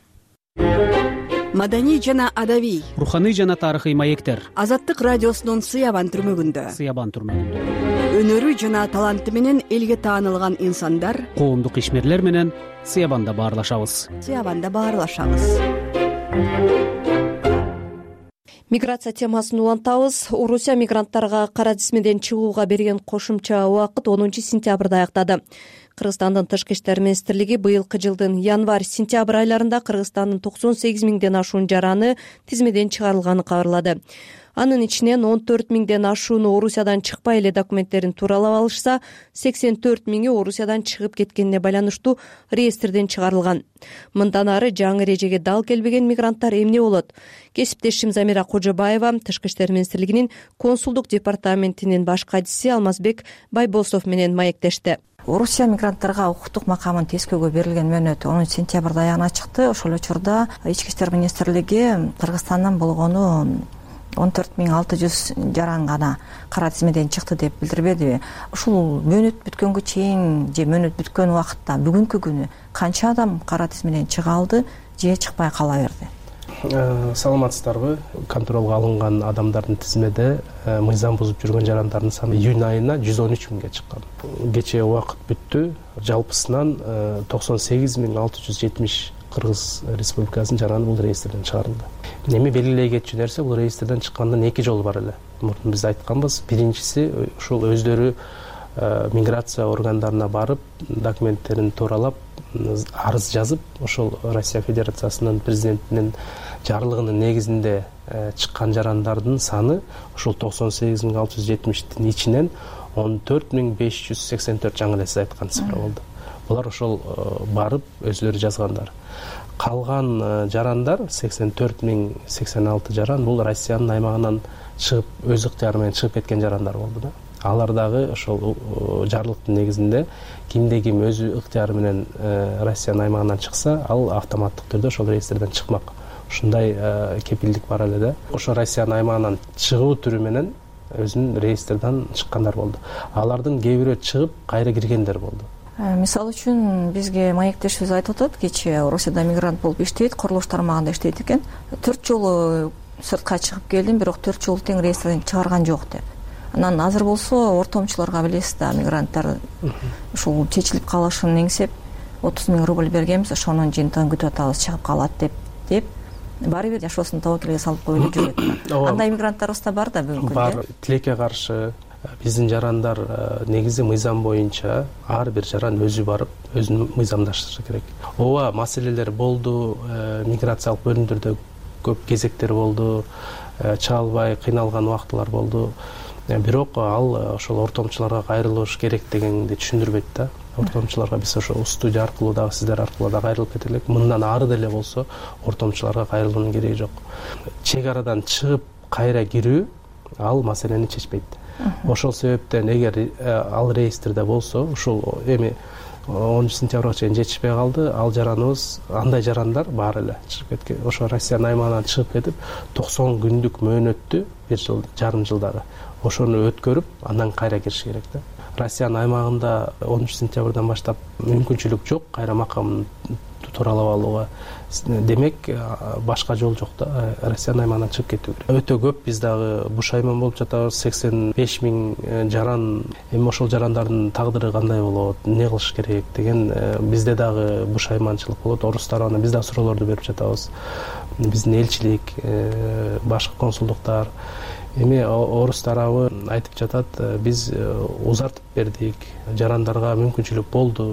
Маданий жана адабий, руханий жана тарыхый маектер. Азаттык радиосунун Сыябан түрмөгүндө. Сыябан түрмөгүндө. Өнөрү жана таланты менен элге таанылган инсандар, коомдук ишмерлер менен Сыябанда баарлашабыз. Сыябанда баарлашабыз. Миграция темасын улантабыз. Орусия мигранттарга кара тизмеден чыгууга берген кошумча убакыт онунчу сентябрда аяктады. Кыргызстандын Тышкы иштер министрлиги быйылкы жылдын январь-сентябрь айларында Кыргызстандын токсон сегиз миңден ашуун жараны тизмеден чыгарылганын кабарлады. Анын ичинен он төрт миңден ашууну Орусиядан чыкпай эле документтерин тууралап алышса, сексен төрт миңи Орусиядан чыгып кеткенине байланыштуу реестрден чыгарылган. Мындан ары жаңы эрежеге дал келбеген мигранттар эмне болот? Кесиптешим Замира Кожобаева Тышкы иштер министрлигинин консулдук департаментинин баш катчысы Алмазбек Байбосов менен маектешти. Орусия мигранттарга укуктук макамын тескөөгө берилген мөөнөт онунчу сентябрда аягына чыкты. Ошол учурда Ички иштер министрлиги Кыргызстандан болгону он төрт миң алты жүз жаран гана кара тизмеден чыкты деп билдирбедиби? Ушул мөөнөт бүткөнгө чейин же мөөнөт бүткөн убакытта бүгүнкү күнү канча адам кара тизмеден чыга алды же чыкпай кала берди? Саламатсыздарбы? Контролго алынган адамдардын тизмеде мыйзам бузуп жүргөн жарандардын саны июнь айына жүз он үч миңге чыккан. Кечээ убакыт бүттү. Жалпысынан токсон сегиз миң алты жүз жетимиш Кыргыз Республикасынын жараны бул реестрден чыгарылды. Эми белгилей кетчү нерсе, бул реестрден чыккандан эки жол бар эле. Мурдун биз айтканбыз. Биринчиси ушул өздөрү миграция органдарына барып, документтерин тууралап, арыз жазып, ошол Россия Федерациясынын президентинин жарлыгынын негизинде чыккан жарандардын саны ушул токсон сегиз миң алты жүз жетимиштин ичинен он төрт миң беш жүз сексен төрт жаңы эле сиз айткан цифра болду. Булар ошол барып өзлөрү жазгандар. калган жарандар сексен төрт миң сексен алты жаран бул Россиянын аймагынан чыгып өз ыктыяры менен чыгып кеткен жарандар болду да. Алар дагы ошол жарлыктын негизинде кимде ким өз ыктыяры менен Россиянын аймагынан чыкса, ал автоматтык түрдө ошол реестрден чыкмак. Ушундай кепилдик бар эле да. Ошо Россиянын аймагынан чыгуу түрү менен өзүнүн реестрден чыккандар болду. Алардын кээ бирөө чыгып кайра киргендер болду. Мисалы үчүн бизге маектешибиз айтып атат, кечээ Орусияда мигрант болуп иштейт, курулуш тармагында иштейт экен. төрт жолу сыртка чыгып келдим, бирок төрт жолу тең реестрден чыгарган жок деп. Анан азыр болсо ортомчуларга билесиз да, мигранттар ушул чечилип калышын эңсеп отуз миң рубль бергенбиз, ошонун жыйынтыгын күтүп атабыз, чыгып калат деп деп баары бир жашоосун тобокелге салып коюп жүрөт. Андай мигранттарыбыз да бар да бүгүнкү күндө. Бар, тилекке каршы биздин жарандар негизи мыйзам боюнча ар бир жаран өзү барып өзүн мыйзамдаштырышы керек. Ооба, маселелер болду, миграциялык бөлүмдөрдө көп кезектер болду, чыга албай кыйналган убактылар болду. Бирок ал ошол ортомчуларга кайрылыш керек дегенди түшүндүрбөйт да. Ортомчуларга биз ошо студия аркылуу дагы сиздер аркылуу дагы кайрылып кетелик. Мындан ары деле болсо ортомчуларга кайрылуунун кереги жок. Чек арадан чыгып кайра кирүү ал маселени чечпейт. Ошол себептен эгер ал реестрде болсо, ушул эми онунчу сентябрга чейин жетишпей калды, ал жараныбыз, андай жарандар бар эле чыгып кеткен. Ошо Россиянын аймагынан чыгып кетип, токсон күндүк мөөнөттү бир жыл, жарым жылдары ошону өткөрүп, андан кайра кириш керек да. Россиянын аймагында онунчу сентябрдан баштап мүмкүнчүлүк жок кайра макамын тууралап алууга. Демек, башка жол жок да, Россиянын аймагынан чыгып кетүү керек. Өтө көп биз дагы бушайман болуп жатабыз, сексен беш миң жаран. Эми ошол жарандардын тагдыры кандай болот, эмне кылыш керек деген бизде дагы бушайманчылык болот. Орус тарабына биз дагы суроолорду берип жатабыз. Биздин элчилик, башкы консулдуктар. Эми орус тарабы айтып жатат, биз узартып бердик, жарандарга мүмкүнчүлүк болду.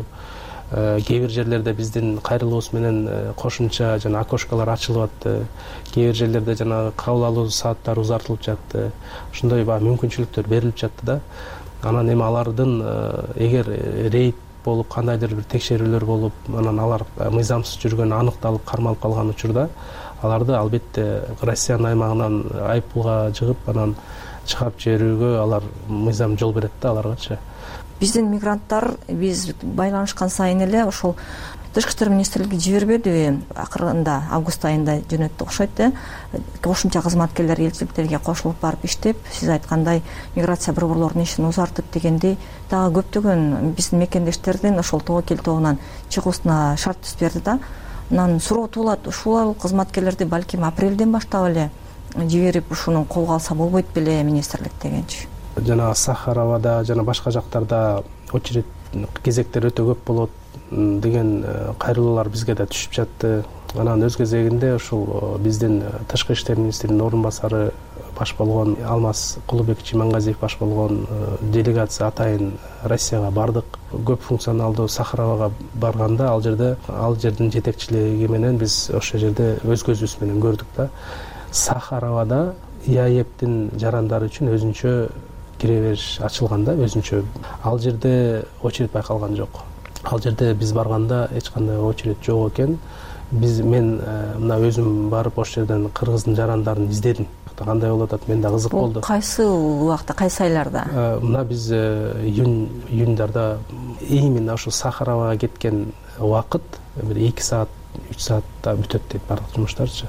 Кээ бир жерлерде биздин кайрылуубуз менен кошумча жана окошкалар ачылып атты. Кээ бир жерлерде жана кабыл алуу сааттары узартылып жатты. Ушундай баягы мүмкүнчүлүктөр берилип жатты да. Анан эми алардын эгер рейд болуп, кандайдыр бир текшерүүлөр болуп, анан алар мыйзамсыз жүргөнү аныкталып, кармалып калган учурда аларды албетте Россиянын аймагынан айыппулга жыгып, анан чыгарып жиберүүгө алар мыйзам жол берет да аларгачы. Биздин мигранттар биз байланышкан сайын эле ошол Тышкы иштер министрлиги жибербедиби, акырында август айында жөнөттү окшойт да. Кошумча кызматкерлер элчиликтерге кошулуп барып иштеп, сиз айткандай миграция борборлорунун ишин узартып дегендей дагы көптөгөн биздин мекендештердин ошол тобокел тобунан чыгуусуна шарт түзүп берди да. Анан суроо туулат, ушул кызматкерлерди балким апрелден баштап эле жиберип ушуну колго алса болбойт беле министрлик дегенчи. Жана Сахаровада жана башка жактарда очередь кезектер өтө көп болот деген кайрылуулар бизге да түшүп жатты. Анан өз кезегинде ушул биздин Тышкы иштер министринин орун басары баш болгон Алмаз Кулубек Чимангазиев баш болгон делегация атайын Россияга бардык. Көп функционалдуу Сахаровага барганда ал жерде ал жердин жетекчилиги менен биз ошол жерде өз көзүбүз менен көрдүк да. Сахаровада ИАЭПтин жарандары үчүн өзүнчө кире бериш ачылган да, өзүнчө. Ал жерде очередь байкалган жок. Ал жерде биз барганда эч кандай очередь жок экен. Биз мен мына өзүм барып ошол жерден кыргыздын жарандарын издедим. Кандай болуп атат, мен да кызык болду. Кайсы убакта, кайсы айларда? Мына биз июнь июньдарда именно ошо Сахаровага кеткен убакыт бир эки саат, үч саатта бүтөт дейт бардык жумуштарчы.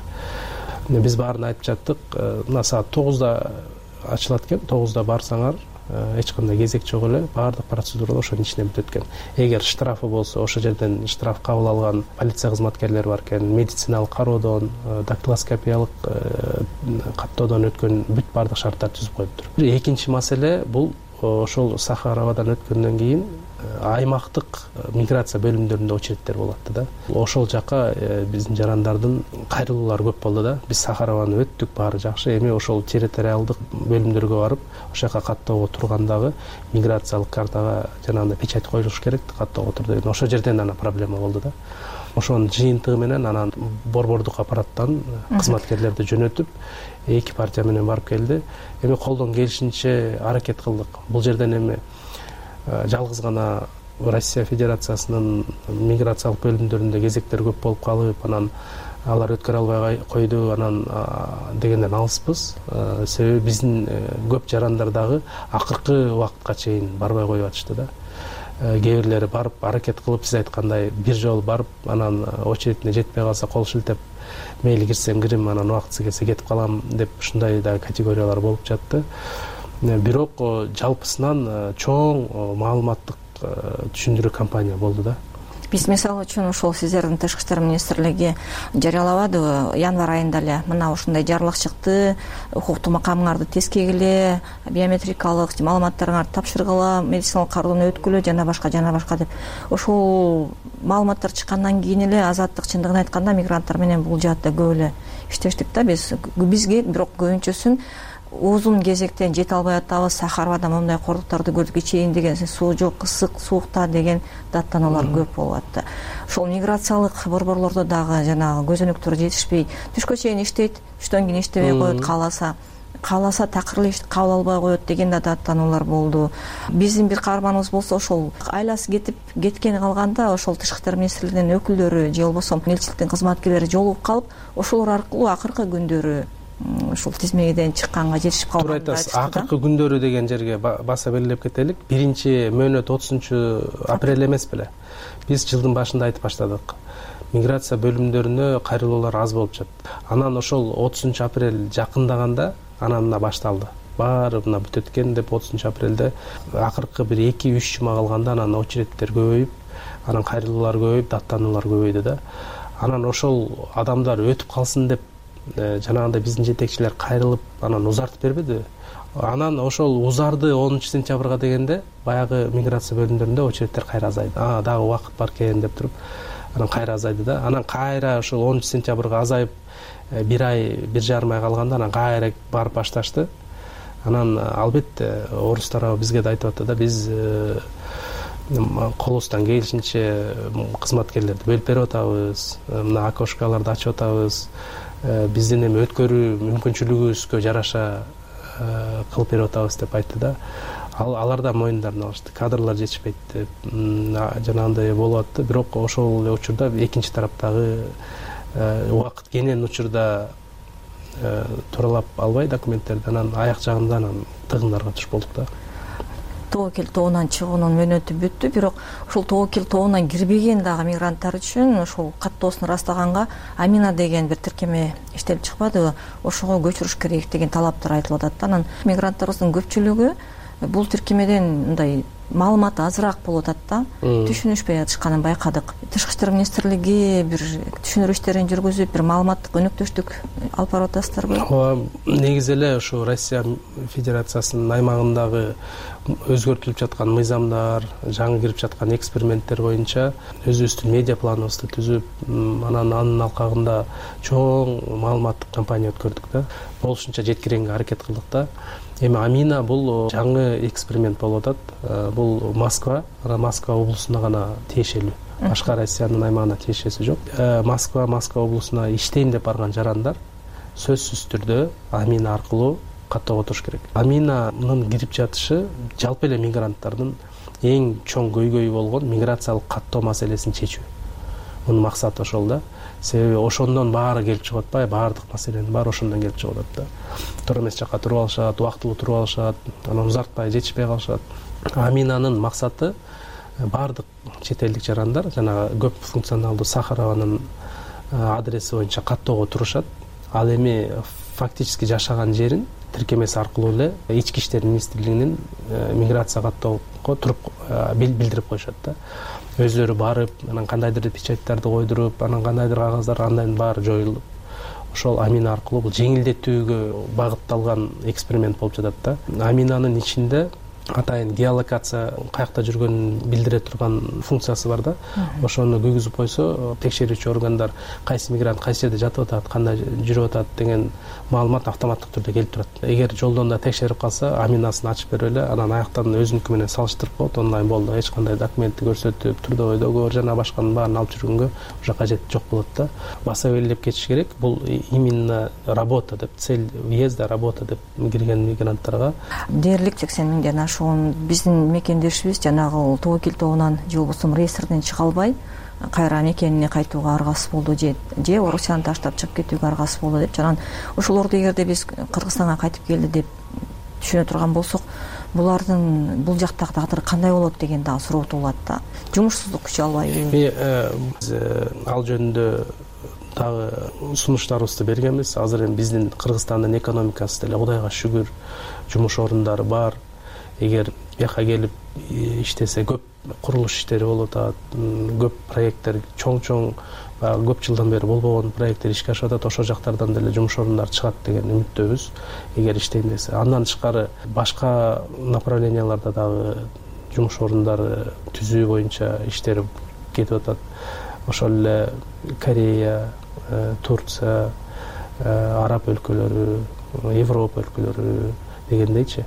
Биз баарын айтып жаттык. Мына саат тогузда ачылат экен, тогузда барсаңар эч кандай кезек жок эле, баардык процедуралар ошонун ичинде бүтөт экен. Эгер штрафы болсо, ошол жерден штраф кабыл алган полиция кызматкерлери бар экен, медициналык кароодон, дактилоскопиялык каттоодон өткөн бүт баардык шарттар түзүп коюптур. Экинчи маселе бул ошол Сахаровадан өткөндөн кийин аймактык миграция бөлүмдөрүндө очередтер болот да. Ошол жака биздин жарандардын кайрылуулары көп болду да. Биз Сахарованы өттүк, баары жакшы. Эми ошол территориалдык бөлүмдөргө барып, ошол жака каттоого тургандагы миграциялык картага жанагындай печать коюлуш керек, каттоого тур деген. Ошол жерден ана проблема болду да. Ошонун жыйынтыгы менен анан борбордук аппараттан кызматкерлерди жөнөтүп, эки партия менен барып келди. Эми колдон келишинче аракет кылдык. Бул жерден эми жалгыз гана Россия Федерациясынын миграциялык бөлүмдөрүндө кезектер көп болуп калып, анан алар өткөрө албай койду, анан дегенден алыспыз. Себеби биздин көп жарандар дагы акыркы убакытка чейин барбай коюп атышты да. Кээ бирлери барып аракет кылып, сиз айткандай бир жолу барып, анан очередине жетпей калса кол шилтеп, мейли кирсем кирим, анан убактысы келсе кетип калам деп ушундай да категориялар болуп жатты. Бирок жалпысынан чоң маалыматтык түшүндүрүү кампания болду да. Биз мисалы үчүн ошол сиздердин тышкы иштер министрлиги жарыялабадыбы, январь айында эле мына ушундай жарлык чыкты, укуктук макамыңарды тескегиле, биометрикалык маалыматтарыңарды тапшыргыла, медициналык кароодон өткүлө, жана башка жана башка деп. Ошол маалыматтар чыккандан кийин эле Азаттык чындыгын айтканда мигранттар менен бул жаатта көп эле иштештик да биз. Бизге бирок көбүнчөсүн узун кезектен жете албай атабыз, Сахарада мындай кордуктарды көрдүк, ичейин деген суу жок, ысык, суукта деген даттанулар көп болуп атты. Ошол миграциялык борборлордо дагы жанагы көзөнөктөр жетишпей, түшкө чейин иштейт, түштөн кийин иштебей коет, кааласа кааласа такыр эле кабыл албай коет деген да даттанулар болду. Биздин бир каарманыбыз болсо ошол айласы кетип кеткен калганда ошол тышкы иштер министрлигинин өкүлдөрү же болбосо элчиликтин кызматкерлери жолугуп калып, ошолор аркылуу акыркы күндөрү ушул тизмеден чыкканга жетишип калган. Туура айтасыз. Акыркы күндөрү деген жерге баса белгилеп кетелик. Биринчи мөөнөт отузунчу апрель эмес беле? Биз жылдын башында айтып баштадык. Миграция бөлүмдөрүнө кайрылуулар аз болуп жатты. Анан ошол отузунчу апрель жакындаганда анан мына башталды. Баары мына бүтөт экен деп отузунчу апрелде акыркы бир эки үч жума калганда анан очередтер көбөйүп, анан кайрылуулар көбөйүп, даттанулар көбөйдү да. Анан ошол адамдар өтүп калсын деп жанагындай биздин жетекчилер кайрылып, анан узартып бербеди. Анан ошол узарды онунчу сентябрга дегенде баягы миграция бөлүмдөрүндө очередтер кайра азайды. А, дагы убакыт бар экен деп туруп, анан кайра азайды да. Анан кайра ошол онунчу сентябрга азайып, бир ай, бир жарым ай калганда анан кайра барып башташты. Анан албетте орустар бизге да айтып атты да, биз колубуздан келишинче кызматкерлерди бөлүп берип атабыз, мына окошкаларды ачып атабыз, биздин эми өткөрүү мүмкүнчүлүгүбүзгө жараша кылып берип атабыз деп айтты да. Алар да моюндарын алышты. Кадрлар жетишпейт деп жанагындай болуп атты. Бирок ошол эле учурда экинчи тараптагы убакыт кенен учурда тууралап албай документтерди, анан аяк жагында анан тыгындарга туш болдук да. Тобокел тобунан чыгуунун мөөнөтү бүттү, бирок ошол Тобокел тобунан кирбеген дагы мигранттар үчүн ошол каттоосун ырастаганга Амина деген бир тиркеме иштелип чыкпадыбы, ошого көчүрүш керек деген талаптар айтылып атат. Анан мигранттарыбыздын көпчүлүгү бул тиркемеден мындай маалыматы азыраак болуп атат да, түшүнүшпөй атышканын байкадык. Тышкы иштер министрлиги бир түшүндүрүү иштерин жүргүзүп, бир маалыматтык өнөктөштүк алып барып атасыздарбы? Ооба, негизи эле ушу Россия Федерациясынын аймагындагы өзгөртүлүп жаткан мыйзамдар, жаңы кирип жаткан эксперименттер боюнча өзүбүздүн медиа планыбызды түзүп, анан анын алкагында чоң маалыматтык кампания өткөрдүк да. Болушунча жеткиренге аракет кылдык да. Эми Амина бул жаңы эксперимент болуп атат. Бул Москва, Москва облусуна гана тиешелүү. Башка Россиянын аймагына тиешеси жок. Москва, Москва облусуна иштейм деп барган жарандар сөзсүз түрдө Амина аркылуу каттоого туруш керек. Аминанын кирип жатышы жалпы эле мигранттардын эң чоң көйгөйү болгон миграциялык каттоо маселесин чечүү. Мунун максаты ошол да. Себеби ошондон баары келип чыгып атпай, баардык маселенин баары ошондон келип чыгып атат да. Туура эмес жакка туруп алышат, убактылуу туруп алышат, анан узартпай жетишпей калышат. Аминанын максаты баардык чет элдик жарандар жанагы көп функционалдуу Сахарованын адреси боюнча каттоого турушат. Ал эми фактически жашаган жерин тиркемеси аркылуу эле ички иштер министрлигинин миграция каттоого туруп билдирип коюшат да. Өздөрү барып, анан кандайдыр печаттарды койдуруп, анан кандайдыр кагаздар андайдын баары жоюлуп, ошол Амина аркылуу бул жеңилдетүүгө багытталган эксперимент болуп жатат да. Аминанын ичинде атайын геолокация каякта жүргөнүн билдире турган функциясы бар да. Ошону күйгүзүп койсо, текшерүүчү органдар кайсы мигрант кайсы жерде жатып атат, кандай жүрүп атат деген маалымат автоматтык түрдө келип турат. Эгер жолдон да текшерип калса, Аминасын ачып берип эле, анан аяктан өзүнүкү менен салыштырып коет, онлайн болду, эч кандай документти көрсөтүп, трудовой договор жана башканын баарын алып жүргөнгө уже кажет жок болот да. Баса белгилеп кетиш керек, бул именно работа деп, цель въезда работа деп кирген мигранттарга дээрлик сексен миңден ашуун ошон биздин мекендешибиз жанагы тобокел тобунан же болбосо реестрден чыга албай кайра мекенине кайтууга аргасыз болду же же Орусияны таштап чыгып кетүүгө аргасыз болду деп анан ошолорду эгерде биз Кыргызстанга кайтып келди деп түшүнө турган болсок, булардын бул жактагы тагдыры кандай болот деген дагы суроо туулат да. Жумушсуздук күчө албайбы? Биз ал жөнүндө дагы сунуштарыбызды бергенбиз. Азыр эми биздин Кыргызстандын экономикасы деле Кудайга шүгүр жумуш орундары бар. Эгер бияка келип иштесе көп курулуш иштери болуп атат, көп проекттер, чоң-чоң көп жылдан бери болбогон проекттер ишке ашып атат. Ошол жактардан деле жумуш орундары чыгат деген үмүттөбүз. Эгер иштейм десе, андан тышкары башка направленияларда дагы жумуш орундары түзүү боюнча иштер кетип атат. Ошол эле Корея, Турция, араб өлкөлөрү, Европа өлкөлөрү дегендейчи.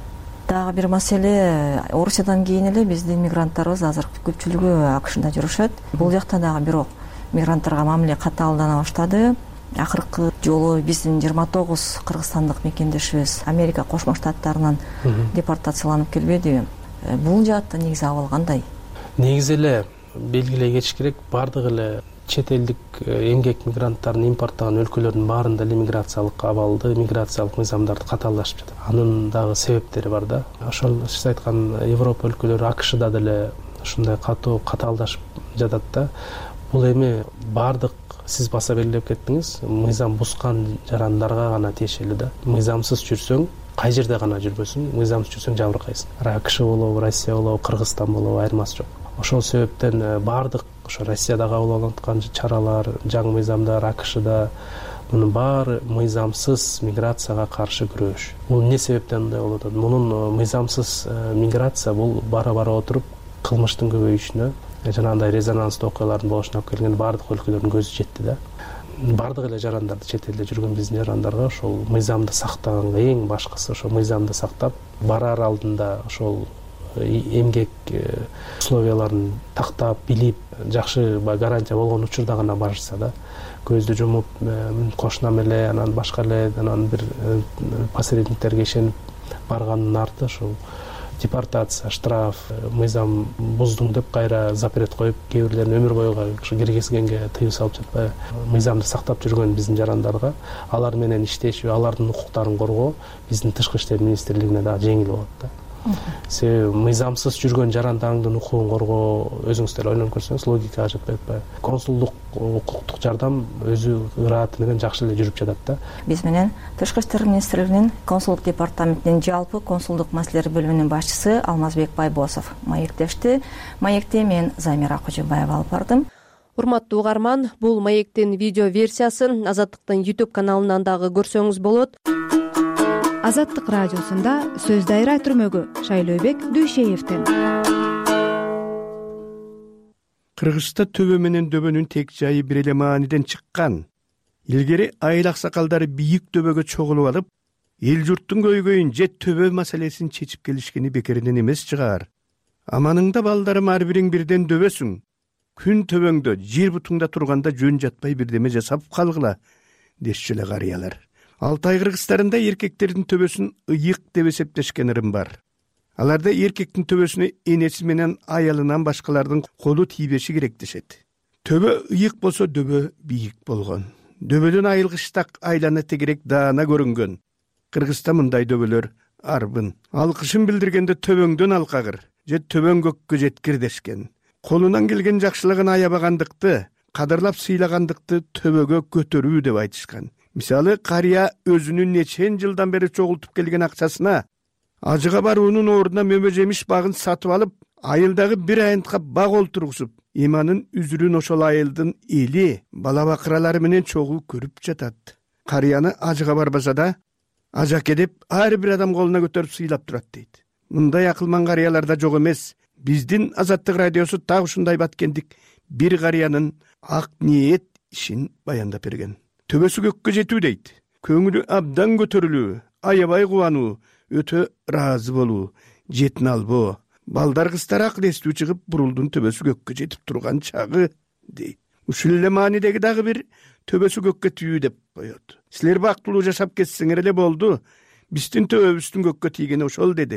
Дагы бир маселе, Орусиядан кийин эле биздин мигранттарыбыз азыр көпчүлүгү АКШда жүрүшөт. Бул жакта дагы бирок мигранттарга мамиле катаалдана баштады. Акыркы жолу биздин жыйырма тогуз кыргызстандык мекендешибиз Америка Кошмо Штаттарынан депортацияланып келбедиби? Бул жаатта негизи абал кандай? Негизи эле белгилей кетиш керек, бардык эле чет элдик эмгек мигранттарын импорттогон өлкөлөрдүн баарында эле миграциялык абалды, миграциялык мыйзамдарды катаалдашып жатат. Анын дагы себептери бар да. Ошол сиз айткан Европа өлкөлөрү, АКШда деле ушундай катуу катаалдашып жатат да. Бул эми бардык сиз баса белгилеп кеттиңиз, мыйзам бузган жарандарга гана тиешелүү да. Мыйзамсыз жүрсөң, кай жерде гана жүрбөсүн, мыйзамсыз жүрсөң жабыркайсың. АКШ болобу, Россия болобу, Кыргызстан болобу айырмасы жок. Ошол себептен бардык ошо Россияда кабыл алынып аткан чаралар, жаңы мыйзамдар, АКШда мунун баары мыйзамсыз миграцияга каршы күрөш. Бул эмне себептен мындай болуп атат? Мунун мыйзамсыз миграция бул бара-бара отуруп кылмыштын көбөйүшүнө, жанагындай резонанстуу окуялардын болушуна алып келген бардык өлкөлөрдүн көзү жетти да. Бардык эле жарандарды чет элде жүргөн биздин жарандарга ошол мыйзамды сактаганга эң башкысы ошо мыйзамды сактап, барар алдында ошол эмгек условияларын тактап, билип, жакшы гарантия болгон учурда гана барышса да, көздү жумуп, кошунам эле, анан башка эле, анан бир посредниктерге ишенип барганын арты ошол депортация, штраф, мыйзам буздуң деп кайра запрет коюп, кээ бирлерин өмүр боюга киргизгенге тыюу салып жатпайбы? Мыйзамды сактап жүргөн биздин жарандарга алар менен иштешүү, алардын укуктарын коргоо биздин Тышкы иштер министрлигине дагы жеңил болот да. Себеби мыйзамсыз жүргөн жарандарыңдын укугун коргоо, өзүңүз деле ойлонуп көрсөңүз, логикага жатпай атпайбы? Консулдук укуктук жардам өзү ырааты менен жакшы эле жүрүп жатат да. Биз менен Тышкы иштер министрлигинин консулдук департаментинин жалпы консулдук маселелер бөлүмүнүн башчысы Алмазбек Байбосов маектешти. Маекти мен Замира Кожобаева алып бардым. Урматтуу угарман, бул маектин видео версиясын Азаттыктын YouTube каналынан дагы көрсөңүз болот. Азаттык радиосунда сөз дайра түрмөгү Шайлообек Дүйшеевден. Кыргызста төбө менен дөбөнүн тек жайы бир эле мааниден чыккан. Илгери айыл аксакалдары бийик төбөгө чогулуп алып, эл журттун көйгөйүн же төбө маселесин чечип келишкени бекеринен эмес чыгар. Аманыңда балдарым ар бириң бирден дөбөсүң. Күн төбөңдө, жер бутуңда турганда жөн жатпай бирдеме жасап калгыла, дешчү эле карыялар. Алтай кыргыздарында эркектердин төбөсүн ыйык деп эсептешкен ырым бар. Аларда эркектин төбөсүнө энеси менен аялынан башкалардын колу тийбеши керек дешет. Төбө ыйык болсо дөбө бийик болгон. Дөбөдөн айылгыштак айлана тегерек даана көрүнгөн. Кыргызда мындай дөбөлөр арбын. Алкышын билдиргенде төбөңдөн алкагыр, же төбөң көккө жеткир дешкен. Колунан келген жакшылыгын аябагандыкты, кадырлап сыйлагандыкты төбөгө көтөрүү деп айтышкан. Мисалы, карыя өзүнүн нечен жылдан бери чогултуп келген акчасына ажыга баруунун ордуна мөмө жемиш багын сатып алып, айылдагы бир айынтка баг олтургузуп, иманын үзүрүн ошол айылдын эли, бала бакыралары менен чогуу көрүп жатат. Карыяны ажыга барбаса да, ажаке деп ар бир адам колуна көтөрүп сыйлап турат дейт. Мындай акылман карыяларда жок эмес. Биздин Азаттык радиосу так ушундай баткендик бир карыянын ак ниет ишин баяндап берген. Төбөсү көккө жетүү дейт. Көңүлү абдан көтөрүлүү, аябай кубануу, өтө ыраазы болуу, жетин албоо. Балдар кыздар акыл эстүү чыгып, бурулдун төбөсү көккө жетип турган чагы дейт. Ушул эле маанидеги дагы бир төбөсү көккө тийүү деп коет. Силер бактылуу жашап кетсеңер эле болду. Биздин төбөбүздүн көккө тийгени ошол деди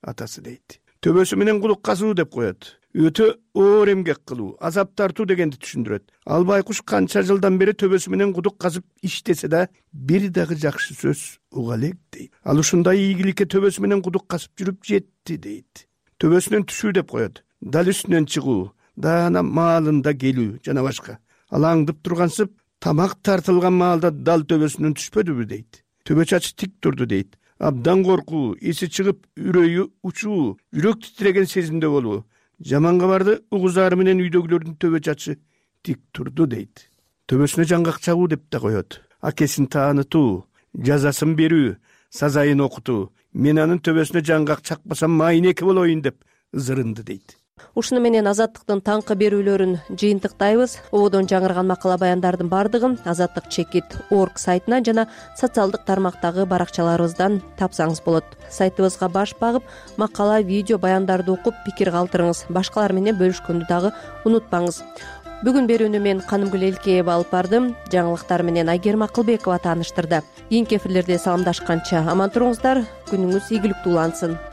атасы дейт. Төбөсү менен кудук казуу деп коет. Өтө оор эмгек кылуу, азап тартуу дегенди түшүндүрөт. Ал байкуш канча жылдан бери төбөсү менен кудук казып иштесе да бир дагы жакшы сөз уга элек дейт. Ал ушундай ийгиликке төбөсү менен кудук казып жүрүп жетти дейт. Төбөсүнөн түшүү деп коет. Дал үстүнөн чыгуу, даана маалында келүү жана башка. Ал аңдып тургансып, тамак тартылган маалда дал төбөсүнөн түшпөдүбү дейт. Төбө чачы тик турду дейт. Абдан коркуу, эси чыгып, үрөйү учуу, жүрөк титиреген сезимде болуу. Жаман кабарды угузары менен үйдөгүлөрдүн төбө чачы тик турду дейт. Төбөсүнө жаңгак чагуу деп да коет. Акесин таанытуу, жазасын берүү, сазайын окутуу. Мен анын төбөсүнө жаңгак чакпасам майнеке болоюн деп ызырынды дейт. Ушуну менен Азаттыктын таңкы берүүлөрүн жыйынтыктайбыз. Ободон жаңырган макала баяндардын бардыгын азаттык чекит точка орг сайтынан жана социалдык тармактагы баракчаларыбыздан тапсаңыз болот. Сайтыбызга баш багып, макала, видео, баяндарды окуп, пикир калтырыңыз. Башкалар менен бөлүшкөндү дагы унутпаңыз. Бүгүн берүүнү мен Канымгүл Элкеева алып бардым. Жаңылыктар менен Айгерим Акылбекова тааныштырды. Кийинки эфирлерде саламдашканча аман туруңуздар. Күнүңүз ийгиликтүү улансын.